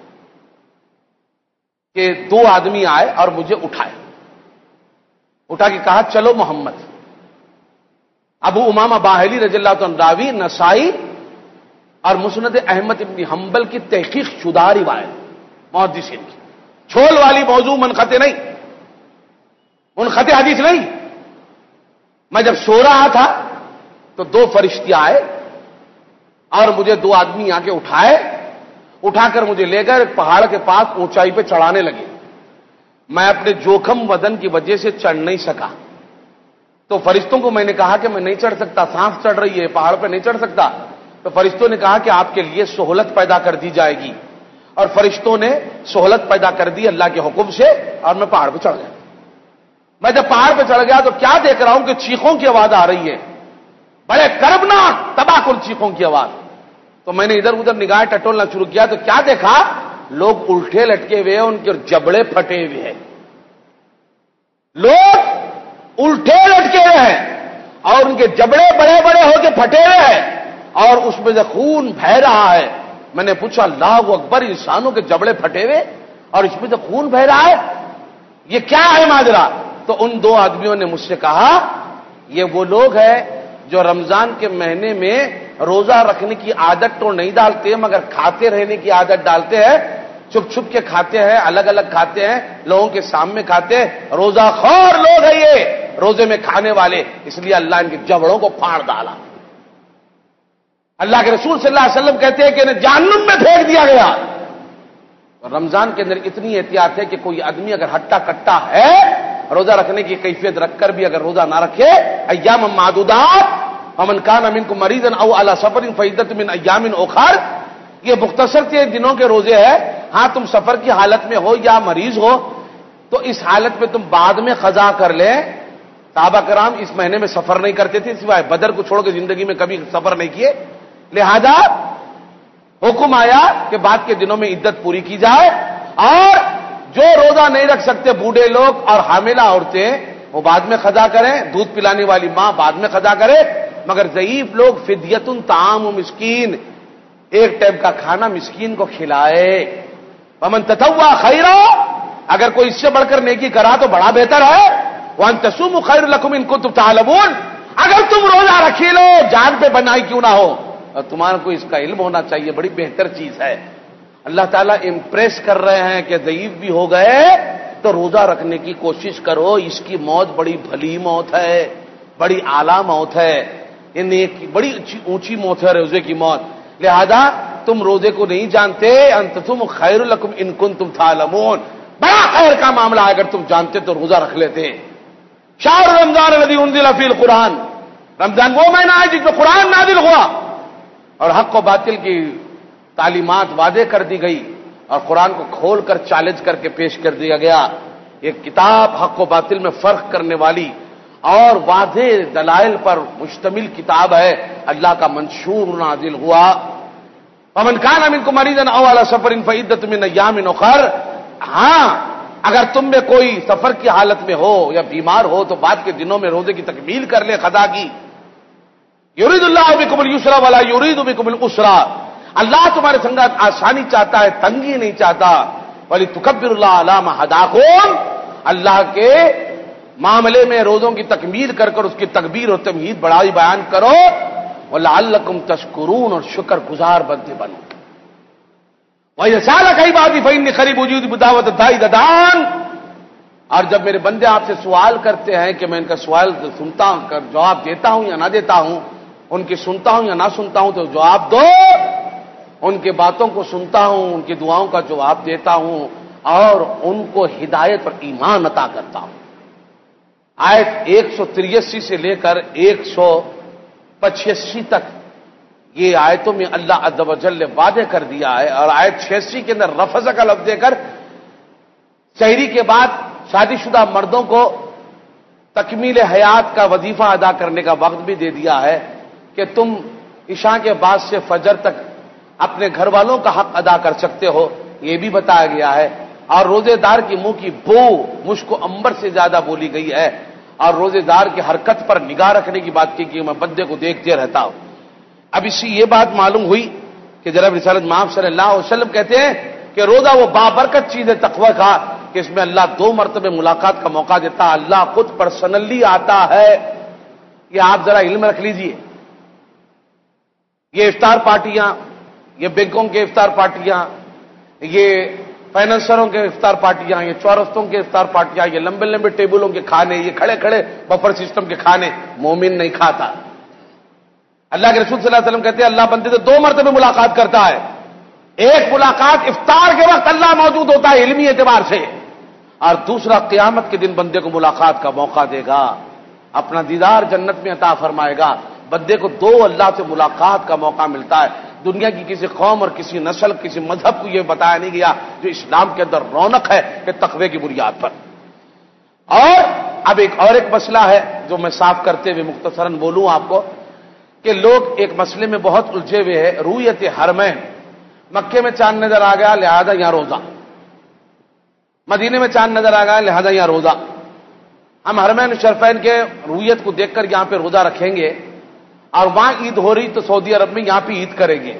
کہ دو آدمی آئے اور مجھے اٹھائے، اٹھا کے کہا چلو محمد۔ ابو امامہ باہلی رضی اللہ عنہ راوی، نسائی اور مسند احمد ابن حنبل کی تحقیق شدہ روایت محدثین کی، چھول والی موضوع، منقطع نہیں، منقطع حدیث نہیں۔ میں جب سو رہا تھا تو دو فرشتے آئے اور مجھے دو آدمی آ کے اٹھائے، اٹھا کر مجھے لے کر ایک پہاڑ کے پاس اونچائی پہ چڑھانے لگے۔ میں اپنے جوخم وزن کی وجہ سے چڑھ نہیں سکا، تو فرشتوں کو میں نے کہا کہ میں نہیں چڑھ سکتا، سانس چڑھ رہی ہے، پہاڑ پہ نہیں چڑھ سکتا۔ تو فرشتوں نے کہا کہ آپ کے لیے سہولت پیدا کر دی جائے گی، اور فرشتوں نے سہولت پیدا کر دی اللہ کے حکم سے، اور میں پہاڑ پہ چڑھ گیا۔ میں جب پہاڑ پہ چڑھ گیا تو کیا دیکھ رہا ہوں کہ چیخوں کی آواز آ رہی ہے، بڑے کربناک تباہ کن چیخوں کی آواز۔ تو میں نے ادھر ادھر نگاہیں ٹٹولنا شروع کیا تو کیا دیکھا، لوگ الٹے لٹکے ہوئے ہیں، ان کے جبڑے پھٹے ہوئے ہیں، لوگ الٹے لٹکے ہوئے ہیں اور ان کے جبڑے بڑے بڑے ہو کے پھٹے ہوئے ہیں، اور اس میں سے خون بہہ رہا ہے۔ میں نے پوچھا اللہ اکبر، انسانوں کے جبڑے پھٹے ہوئے اور اس میں سے خون بہہ رہا ہے، یہ کیا ہے ماجرا؟ تو ان دو آدمیوں نے مجھ سے کہا یہ وہ لوگ ہیں جو رمضان کے مہینے میں روزہ رکھنے کی عادت تو نہیں ڈالتے مگر کھاتے رہنے کی عادت ڈالتے ہیں، چھپ چھپ کے کھاتے ہیں، الگ الگ کھاتے ہیں، لوگوں کے سامنے کھاتے ہیں، روزہ خور لوگ ہیں یہ، روزے میں کھانے والے، اس لیے اللہ ان کے جبڑوں کو پھاڑ ڈالا۔ اللہ کے رسول صلی اللہ علیہ وسلم کہتے ہیں کہ انہیں جہنم میں پھینک دیا گیا۔ رمضان کے اندر اتنی احتیاط ہے کہ کوئی آدمی اگر ہٹا کٹا ہے، روزہ رکھنے کی کیفیت رکھ کر بھی اگر روزہ نہ رکھے، ایام معدودات، ومن کان منکم مریضا او علی سفر فعدۃ من ایام اخر، یہ مختصر کے دنوں کے روزے ہیں۔ ہاں تم سفر کی حالت میں ہو یا مریض ہو تو اس حالت میں تم بعد میں قضا کر لیں۔ صحابہ کرام اس مہینے میں سفر نہیں کرتے تھے، سوائے بدر کو چھوڑ کے زندگی میں کبھی سفر نہیں کیے، لہذا حکم آیا کہ بعد کے دنوں میں عدت پوری کی جائے، اور جو روزہ نہیں رکھ سکتے بوڑھے لوگ اور حاملہ عورتیں وہ بعد میں قضا کریں، دودھ پلانے والی ماں بعد میں قضا کرے، مگر ضعیف لوگ فدیۃ طعام مسکین، ایک ٹائم کا کھانا مسکین کو کھلائے۔ ومن تطوع خیرا، اگر کوئی اس سے بڑھ کر نیکی کرا تو بڑا بہتر ہے۔ وان تصوموا خیر لکم ان کنتم تعلمون، اگر تم روزہ رکھی لو جان پہ بنائی کیوں نہ ہو، اور تمہارا کو اس کا علم ہونا چاہیے، بڑی بہتر چیز ہے۔ اللہ تعالیٰ امپریس کر رہے ہیں کہ ضعیف بھی ہو گئے تو روزہ رکھنے کی کوشش کرو، اس کی موت بڑی بھلی موت ہے، بڑی اعلیٰ موت ہے، یہ بڑی اونچی موت ہے روزے کی موت، لہذا تم روزے کو نہیں جانتے، انتم خیر لکم ان کنتم تعلمون، بڑا خیر کا معاملہ ہے، اگر تم جانتے تو روزہ رکھ لیتے۔ شہر رمضان الذی انزل فیہ القرآن، رمضان وہ مہینہ ہے جس میں قرآن نازل ہوا اور حق و باطل کی تعلیمات واضح کر دی گئی، اور قرآن کو کھول کر چیلنج کر کے پیش کر دیا گیا۔ ایک کتاب حق و باطل میں فرق کرنے والی اور واضح دلائل پر مشتمل کتاب ہے، اللہ کا منشور نازل ہوا۔ ومن کان منکم مریضا او علی سفر فعدۃ من ایام اخر، ہاں اگر تم میں کوئی سفر کی حالت میں ہو یا بیمار ہو تو بعد کے دنوں میں روزے کی تکمیل کر لے، قضا کی۔ یرید اللہ بکم اليسر ولا یرید بکم العسر، اللہ تمہارے سنگ آسانی چاہتا ہے، تنگی نہیں چاہتا۔ وَلِتُكَبِّرُوا اللَّهَ عَلَىٰ مَا هَدَاكُمْ، اللہ کے معاملے میں روزوں کی تکمیل کر کر اس کی تکبیر اور تمہید بڑائی بیان کرو، وَلَعَلَّكُمْ تَشْكُرُونَ، اور شکر گزار بندے بنو۔ وَإِذَا سَأَلَكَ عِبَادِي فَإِنِّي قَرِيبٌ أُجِيبُ دَعْوَةَ الدَّاعِ إِذَا دَعَانِ، اور جب میرے بندے آپ سے سوال کرتے ہیں کہ میں ان کا سوال سنتا ہوں، جواب دیتا ہوں یا نہ دیتا ہوں، ان کی سنتا ہوں یا نہ سنتا ہوں، تو جواب دو، ان کے باتوں کو سنتا ہوں، ان کی دعاؤں کا جواب دیتا ہوں، اور ان کو ہدایت پر ایمان عطا کرتا ہوں۔ آیت 183 سے لے کر 185 تک یہ آیتوں میں اللہ عز و جل نے واضح کر دیا ہے، اور آیت 86 کے اندر رفض کا لفظ دے کر سحری کے بعد شادی شدہ مردوں کو تکمیل حیات کا وظیفہ ادا کرنے کا وقت بھی دے دیا ہے کہ تم عشاء کے بعد سے فجر تک اپنے گھر والوں کا حق ادا کر سکتے ہو، یہ بھی بتایا گیا ہے۔ اور روزے دار کی منہ کی بو مشک و عنبر سے زیادہ بولی گئی ہے، اور روزے دار کی حرکت پر نگاہ رکھنے کی بات کی کہ میں بندے کو دیکھتے رہتا ہوں۔ اب اس سے یہ بات معلوم ہوئی کہ جناب رسالت مآب صلی اللہ علیہ وسلم کہتے ہیں کہ روزہ وہ بابرکت چیز ہے تقوی کا کہ اس میں اللہ 2 مرتبہ ملاقات کا موقع دیتا، اللہ خود پرسنلی آتا ہے۔ یہ آپ ذرا علم رکھ لیجئے، یہ افطار پارٹیاں، یہ بینکوں کے افطار پارٹیاں، یہ فائنانسروں کے افطار پارٹیاں، یہ چورستوں کے افطار پارٹیاں، یہ لمبے لمبے ٹیبلوں کے کھانے، یہ کھڑے کھڑے بفر سسٹم کے کھانے مومن نہیں کھاتا۔ اللہ کے رسول صلی اللہ علیہ وسلم کہتے ہیں اللہ بندے سے 2 مرتبہ ملاقات کرتا ہے۔ ایک ملاقات افطار کے وقت اللہ موجود ہوتا ہے علمی اعتبار سے، اور دوسرا قیامت کے دن بندے کو ملاقات کا موقع دے گا، اپنا دیدار جنت میں عطا فرمائے گا۔ بندے کو 2 اللہ سے ملاقات کا موقع ملتا ہے۔ دنیا کی کسی قوم اور کسی نسل کسی مذہب کو یہ بتایا نہیں گیا جو اسلام کے اندر رونق ہے کہ تقوی کی بنیاد پر۔ اور اب ایک مسئلہ ہے جو میں صاف کرتے ہوئے مختصراً بولوں آپ کو کہ لوگ ایک مسئلے میں بہت الجھے ہوئے ہیں، رؤیت حرمین۔ مکے میں چاند نظر آ گیا لہذا یہاں روزہ، مدینے میں چاند نظر آ گیا لہذا یہاں روزہ، ہم حرمین شریفین کے رؤیت کو دیکھ کر یہاں پہ روزہ رکھیں گے، اور وہاں عید ہو رہی تو سعودی عرب میں یہاں پہ عید کریں گے۔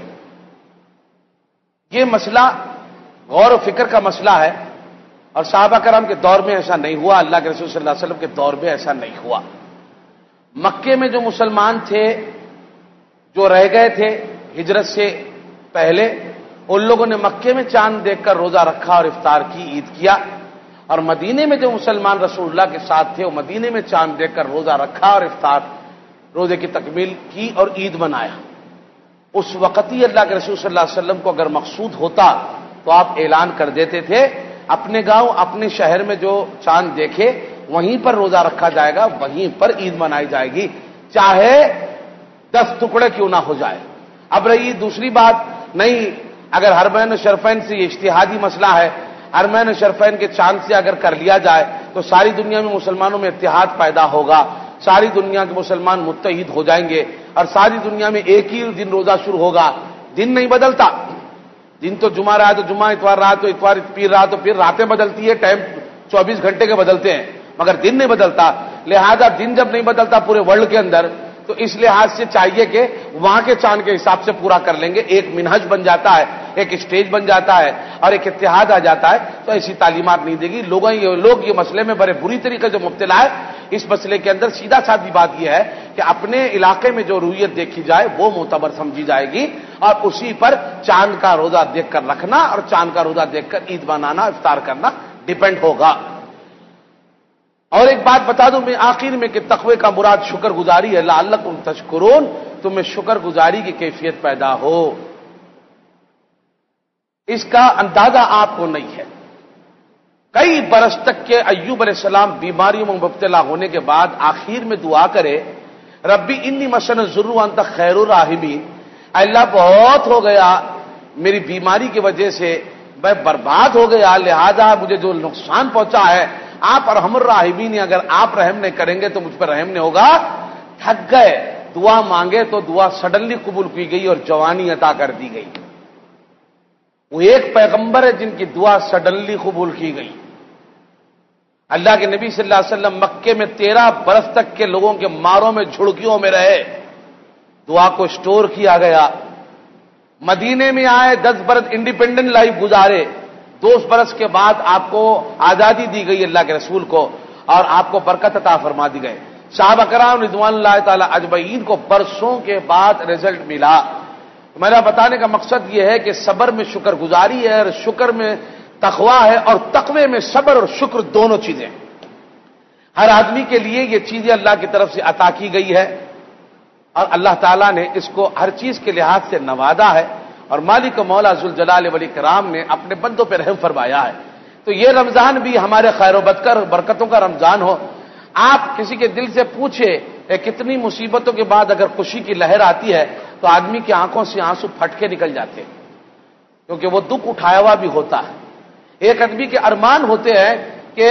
یہ مسئلہ غور و فکر کا مسئلہ ہے، اور صحابہ کرام کے دور میں ایسا نہیں ہوا، اللہ کے رسول صلی اللہ علیہ وسلم کے دور میں ایسا نہیں ہوا۔ مکے میں جو مسلمان تھے جو رہ گئے تھے ہجرت سے پہلے، ان لوگوں نے مکے میں چاند دیکھ کر روزہ رکھا اور افطار کی، عید کیا، اور مدینے میں جو مسلمان رسول اللہ کے ساتھ تھے وہ مدینے میں چاند دیکھ کر روزہ رکھا اور افطار روزے کی تکمیل کی اور عید منایا۔ اس وقت ہی اللہ کے رسول صلی اللہ علیہ وسلم کو اگر مقصود ہوتا تو آپ اعلان کر دیتے تھے اپنے گاؤں اپنے شہر میں جو چاند دیکھے وہیں پر روزہ رکھا جائے گا، وہیں پر عید منائی جائے گی، چاہے 10 ٹکڑے کیوں نہ ہو جائے۔ اب رہی دوسری بات، نہیں اگر حرمین شریفین سے یہ اجتہادی مسئلہ ہے، حرمین شریفین کے چاند سے اگر کر لیا جائے تو ساری دنیا میں مسلمانوں میں اتحاد پیدا ہوگا، ساری دنیا کے مسلمان متحد ہو جائیں گے، اور ساری دنیا میں ایک ہی دن روزہ شروع ہوگا۔ دن نہیں بدلتا، دن تو جمعہ رہا تو جمعہ، اتوار رہا تو اتوار، پیر رہا تو پیر، راتیں بدلتی ہے، ٹائم 24 گھنٹے کے بدلتے ہیں مگر دن نہیں بدلتا۔ لہذا دن جب نہیں بدلتا پورے ورلڈ کے اندر تو اس لحاظ سے چاہیے کہ وہاں کے چاند کے حساب سے پورا کر لیں گے، ایک منہج بن جاتا ہے، ایک اسٹیج بن جاتا ہے اور ایک اتحاد آ جاتا ہے، تو ایسی تعلیمات نہیں دے گی۔ لوگ یہ مسئلے میں بڑے بری طریقے سے مبتلا ہے۔ اس مسئلے کے اندر سیدھا سادھی بات یہ ہے کہ اپنے علاقے میں جو رویت دیکھی جائے وہ معتبر سمجھی جائے گی، اور اسی پر چاند کا روزہ دیکھ کر رکھنا اور چاند کا روزہ دیکھ کر عید منانا، افطار کرنا ڈیپینڈ ہوگا۔ اور ایک بات بتا دوں میں آخر میں کہ تقوی کا مراد شکر گزاری ہے، لعلکم تشکرون، تمہیں شکر گزاری کی کیفیت پیدا ہو۔ اس کا اندازہ آپ کو نہیں ہے۔ کئی برس تک کے ایوب علیہ السلام بیماریوں میں مبتلا ہونے کے بعد آخر میں دعا کرے ربی انی مسن الضر وانت خیر الراحمین، اللہ بہت ہو گیا میری بیماری کی وجہ سے میں برباد ہو گیا، لہذا مجھے جو نقصان پہنچا ہے آپ ارحم الراحمین، اگر آپ رحم نہیں کریں گے تو مجھ پر رحم نہیں ہوگا۔ تھک گئے، دعا مانگے تو دعا سڈنلی قبول کی گئی اور جوانی عطا کر دی گئی۔ وہ ایک پیغمبر ہے جن کی دعا سڈنلی قبول کی گئی۔ اللہ کے نبی صلی اللہ علیہ وسلم مکے میں 13 برس تک کے لوگوں کے ماروں میں جھڑکیوں میں رہے، دعا کو سٹور کیا گیا۔ مدینے میں آئے، 10 برس انڈیپینڈنٹ لائف گزارے، 2 برس کے بعد آپ کو آزادی دی گئی اللہ کے رسول کو، اور آپ کو برکت عطا فرما دی گئے۔ صحابہ کرام رضوان اللہ تعالی اجمعین کو برسوں کے بعد رزلٹ ملا۔ میرا بتانے کا مقصد یہ ہے کہ صبر میں شکر گزاری ہے، اور شکر میں تقوی ہے، اور تقوی میں صبر اور شکر دونوں چیزیں۔ ہر آدمی کے لیے یہ چیزیں اللہ کی طرف سے عطا کی گئی ہے، اور اللہ تعالیٰ نے اس کو ہر چیز کے لحاظ سے نوازا ہے، اور مالک و مولا ذوالجلال والاکرام نے اپنے بندوں پہ رحم فرمایا ہے۔ تو یہ رمضان بھی ہمارے خیر و برکتوں کا رمضان ہو۔ آپ کسی کے دل سے پوچھے کتنی مصیبتوں کے بعد اگر خوشی کی لہر آتی ہے تو آدمی کی آنکھوں سے آنسو پھٹ کے نکل جاتے ہیں، کیونکہ وہ دکھ اٹھایا ہوا بھی ہوتا ہے۔ ایک آدمی کے ارمان ہوتے ہیں کہ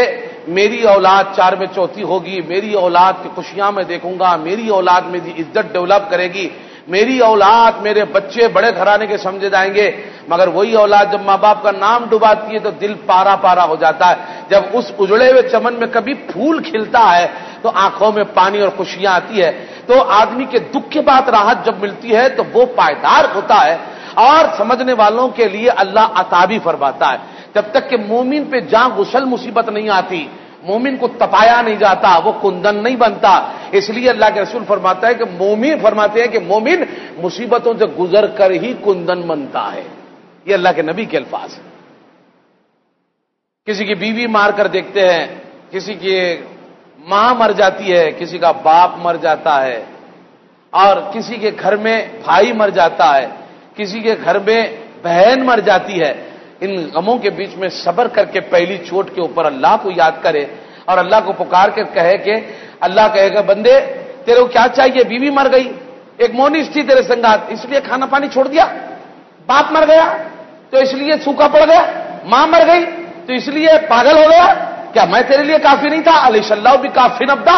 میری اولاد 4 میں چوتھی ہوگی، میری اولاد کی خوشیاں میں دیکھوں گا، میری اولاد میری عزت ڈیولپ کرے گی، میری اولاد میرے بچے بڑے گھرانے کے سمجھے جائیں گے، مگر وہی اولاد جب ماں باپ کا نام ڈباتی ہے تو دل پارا پارا ہو جاتا ہے۔ جب اس اجڑے ہوئے چمن میں کبھی پھول کھلتا ہے تو آنکھوں میں پانی اور خوشیاں آتی ہے۔ تو آدمی کے دکھ کے بعد راحت جب ملتی ہے تو وہ پائیدار ہوتا ہے، اور سمجھنے والوں کے لیے اللہ عطا بھی فرماتا ہے۔ جب تک کہ مومن پہ جہاں غسل مصیبت نہیں آتی، مومن کو تپایا نہیں جاتا، وہ کندن نہیں بنتا۔ اس لیے اللہ کے رسول فرماتا ہے کہ فرماتے ہیں کہ مومن مصیبتوں سے گزر کر ہی کندن بنتا ہے۔ یہ اللہ کے نبی کے الفاظ ہیں۔ کسی کی بیوی مار کر دیکھتے ہیں، کسی کی ماں مر جاتی ہے، کسی کا باپ مر جاتا ہے، اور کسی کے گھر میں بھائی مر جاتا ہے، کسی کے گھر میں بہن مر جاتی ہے۔ ان غموں کے بیچ میں صبر کر کے پہلی چوٹ کے اوپر اللہ کو یاد کرے اور اللہ کو پکار کے کہے کہ اللہ کہے گا بندے تیرے کو کیا چاہیے؟ بیوی مر گئی، ایک مونس تھی تیرے سنگات، اس لیے کھانا پانی چھوڑ دیا، باپ مر گیا تو اس لیے سوکھا پڑ گیا، ماں مر گئی تو اس لیے پاگل ہو گیا، کیا میں تیرے لیے کافی نہیں تھا؟ علیہ اللہ بھی کافی نبدا،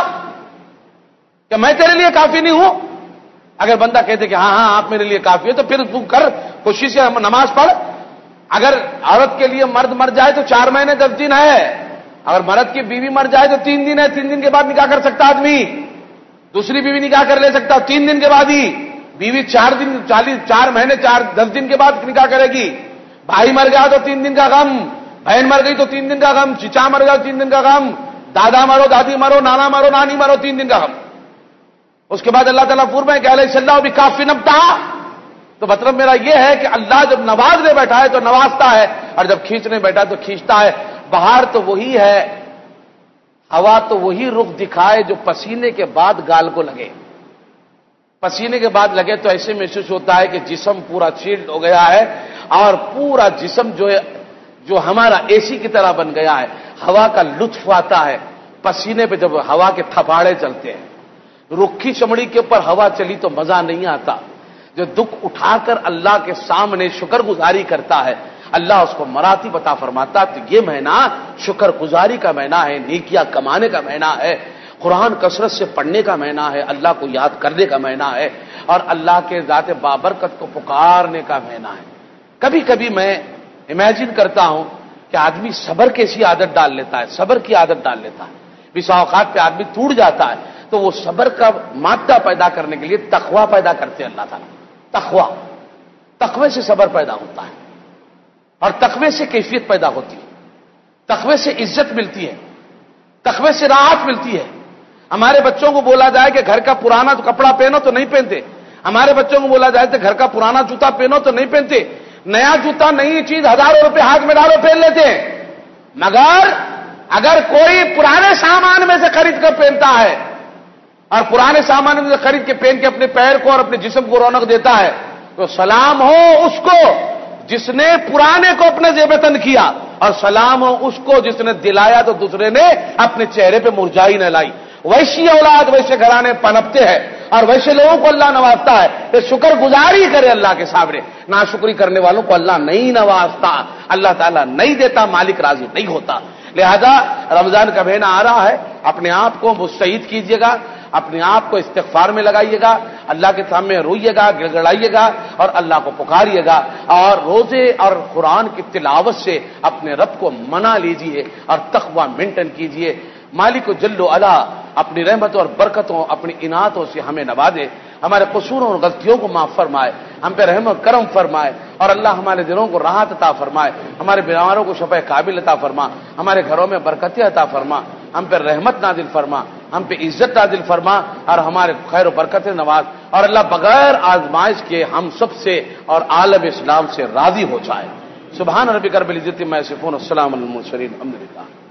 کیا میں تیرے لیے کافی نہیں ہوں؟ اگر بندہ کہتے کہ ہاں ہاں آپ میرے لیے کافی ہے تو پھر تو کر، خوشی سے نماز پڑھ۔ اگر عورت کے لیے مرد مر جائے تو 4 مہینے 10 دن ہے، اگر مرد کی بیوی مر جائے تو 3 دن ہے، 3 دن کے بعد نکاح کر سکتا آدمی، دوسری بیوی نکاح کر لے سکتا 3 دن کے بعد ہی۔ بیوی 4 مہینے 10 دن کے بعد نکاح کرے گی۔ بھائی مر گیا تو 3 دن کا غم، بہن مر گئی تو 3 دن کا غم، چچا مر گیا 3 دن کا غم، دادا مرو دادی مرو نانا مرو نانی مرو 3 دن کا غم۔ اس کے بعد اللہ تعالیٰ فرمائے کہ علیہ اللہ بھی کافی نبتا۔ تو مطلب میرا یہ ہے کہ اللہ جب نوازنے بیٹھا ہے تو نوازتا ہے، اور جب کھینچنے بیٹھا ہے تو کھینچتا ہے۔ بہار تو وہی ہے، ہوا تو وہی رخ دکھائے جو پسینے کے بعد گال کو لگے۔ پسینے کے بعد لگے تو ایسے محسوس ہوتا ہے کہ جسم پورا چیلڈ ہو گیا ہے، اور پورا جسم جو ہے جو ہمارا اے سی کی طرح بن گیا ہے۔ ہوا کا لطف آتا ہے پسینے پہ، جب ہوا کے تھپاڑے چلتے ہیں، رکھی چمڑی کے اوپر ہوا چلی تو مزہ نہیں آتا۔ جو دکھ اٹھا کر اللہ کے سامنے شکر گزاری کرتا ہے، اللہ اس کو مراتب عطا فرماتا۔ تو یہ مہینہ شکر گزاری کا مہینہ ہے، نیکیاں کمانے کا مہینہ ہے، قرآن کثرت سے پڑھنے کا مہینہ ہے، اللہ کو یاد کرنے کا مہینہ ہے، اور اللہ کے ذات بابرکت کو پکارنے کا مہینہ ہے۔ کبھی کبھی میں امیجن کرتا ہوں کہ آدمی صبر کیسی عادت ڈال لیتا ہے، صبر کی عادت ڈال لیتا ہے، بسا اوقات پہ آدمی ٹوٹ جاتا ہے، تو وہ صبر کا مادہ پیدا کرنے کے لیے تقوی پیدا کرتے ہیں اللہ تعالیٰ۔ تقوی سے صبر پیدا ہوتا ہے، اور تقوی سے کیفیت پیدا ہوتی ہے، تقوی سے عزت ملتی ہے، تقوی سے راحت ملتی ہے۔ ہمارے بچوں کو بولا جائے کہ گھر کا پرانا کپڑا پہنو تو نہیں پہنتے، ہمارے بچوں کو بولا جائے کہ گھر کا پرانا جوتا پہنو تو نہیں پہنتے، نیا جوتا نئی چیز ہزاروں روپے ہاتھ میں ڈالو پہن لیتے ہیں۔ مگر اگر کوئی پرانے سامان میں سے خرید کر پہنتا ہے، اور پرانے سامان میں سے خرید کے پہن کے اپنے پیر کو اور اپنے جسم کو رونق دیتا ہے، تو سلام ہو اس کو جس نے پرانے کو اپنے زیب تن کیا، اور سلام ہو اس کو جس نے دلایا تو دوسرے نے اپنے چہرے پہ مرجائی نہ لائی۔ ویسی اولاد ویسے گھرانے پنپتے ہیں، اور ویسے لوگوں کو اللہ نوازتا ہے کہ شکر گزاری کرے اللہ کے سامنے۔ ناشکری کرنے والوں کو اللہ نہیں نوازتا، اللہ تعالیٰ نہیں دیتا، مالک راضی نہیں ہوتا۔ لہذا رمضان کا مہینہ آ رہا ہے، اپنے آپ کو مستعد کیجیے گا، اپنے آپ کو استغفار میں لگائیے گا، اللہ کے سامنے روئیے گا، گڑگڑائیے گا، اور اللہ کو پکاریے گا، اور روزے اور قرآن کی تلاوت سے اپنے رب کو منا لیجیے اور تقوی مینٹین کیجیے۔ مالک جل و علا اپنی رحمتوں اور برکتوں، اپنی عنایتوں سے ہمیں نوازے، ہمارے قصوروں اور غلطیوں کو معاف فرمائے، ہم پہ رحم و کرم فرمائے، اور اللہ ہمارے دلوں کو راحت عطا فرمائے، ہمارے بیماروں کو شفا قابل عطا فرما، ہمارے گھروں میں برکتیں عطا فرما، ہم پہ رحمت نازل فرما، ہم پہ عزت نازل فرما، اور ہمارے خیر و برکت نواز، اور اللہ بغیر آزمائش کے ہم سب سے اور عالم اسلام سے راضی ہو جائے۔ سبحان ربک رب العزت عما یصفون، والسلام علی المرسلین، الحمدللہ۔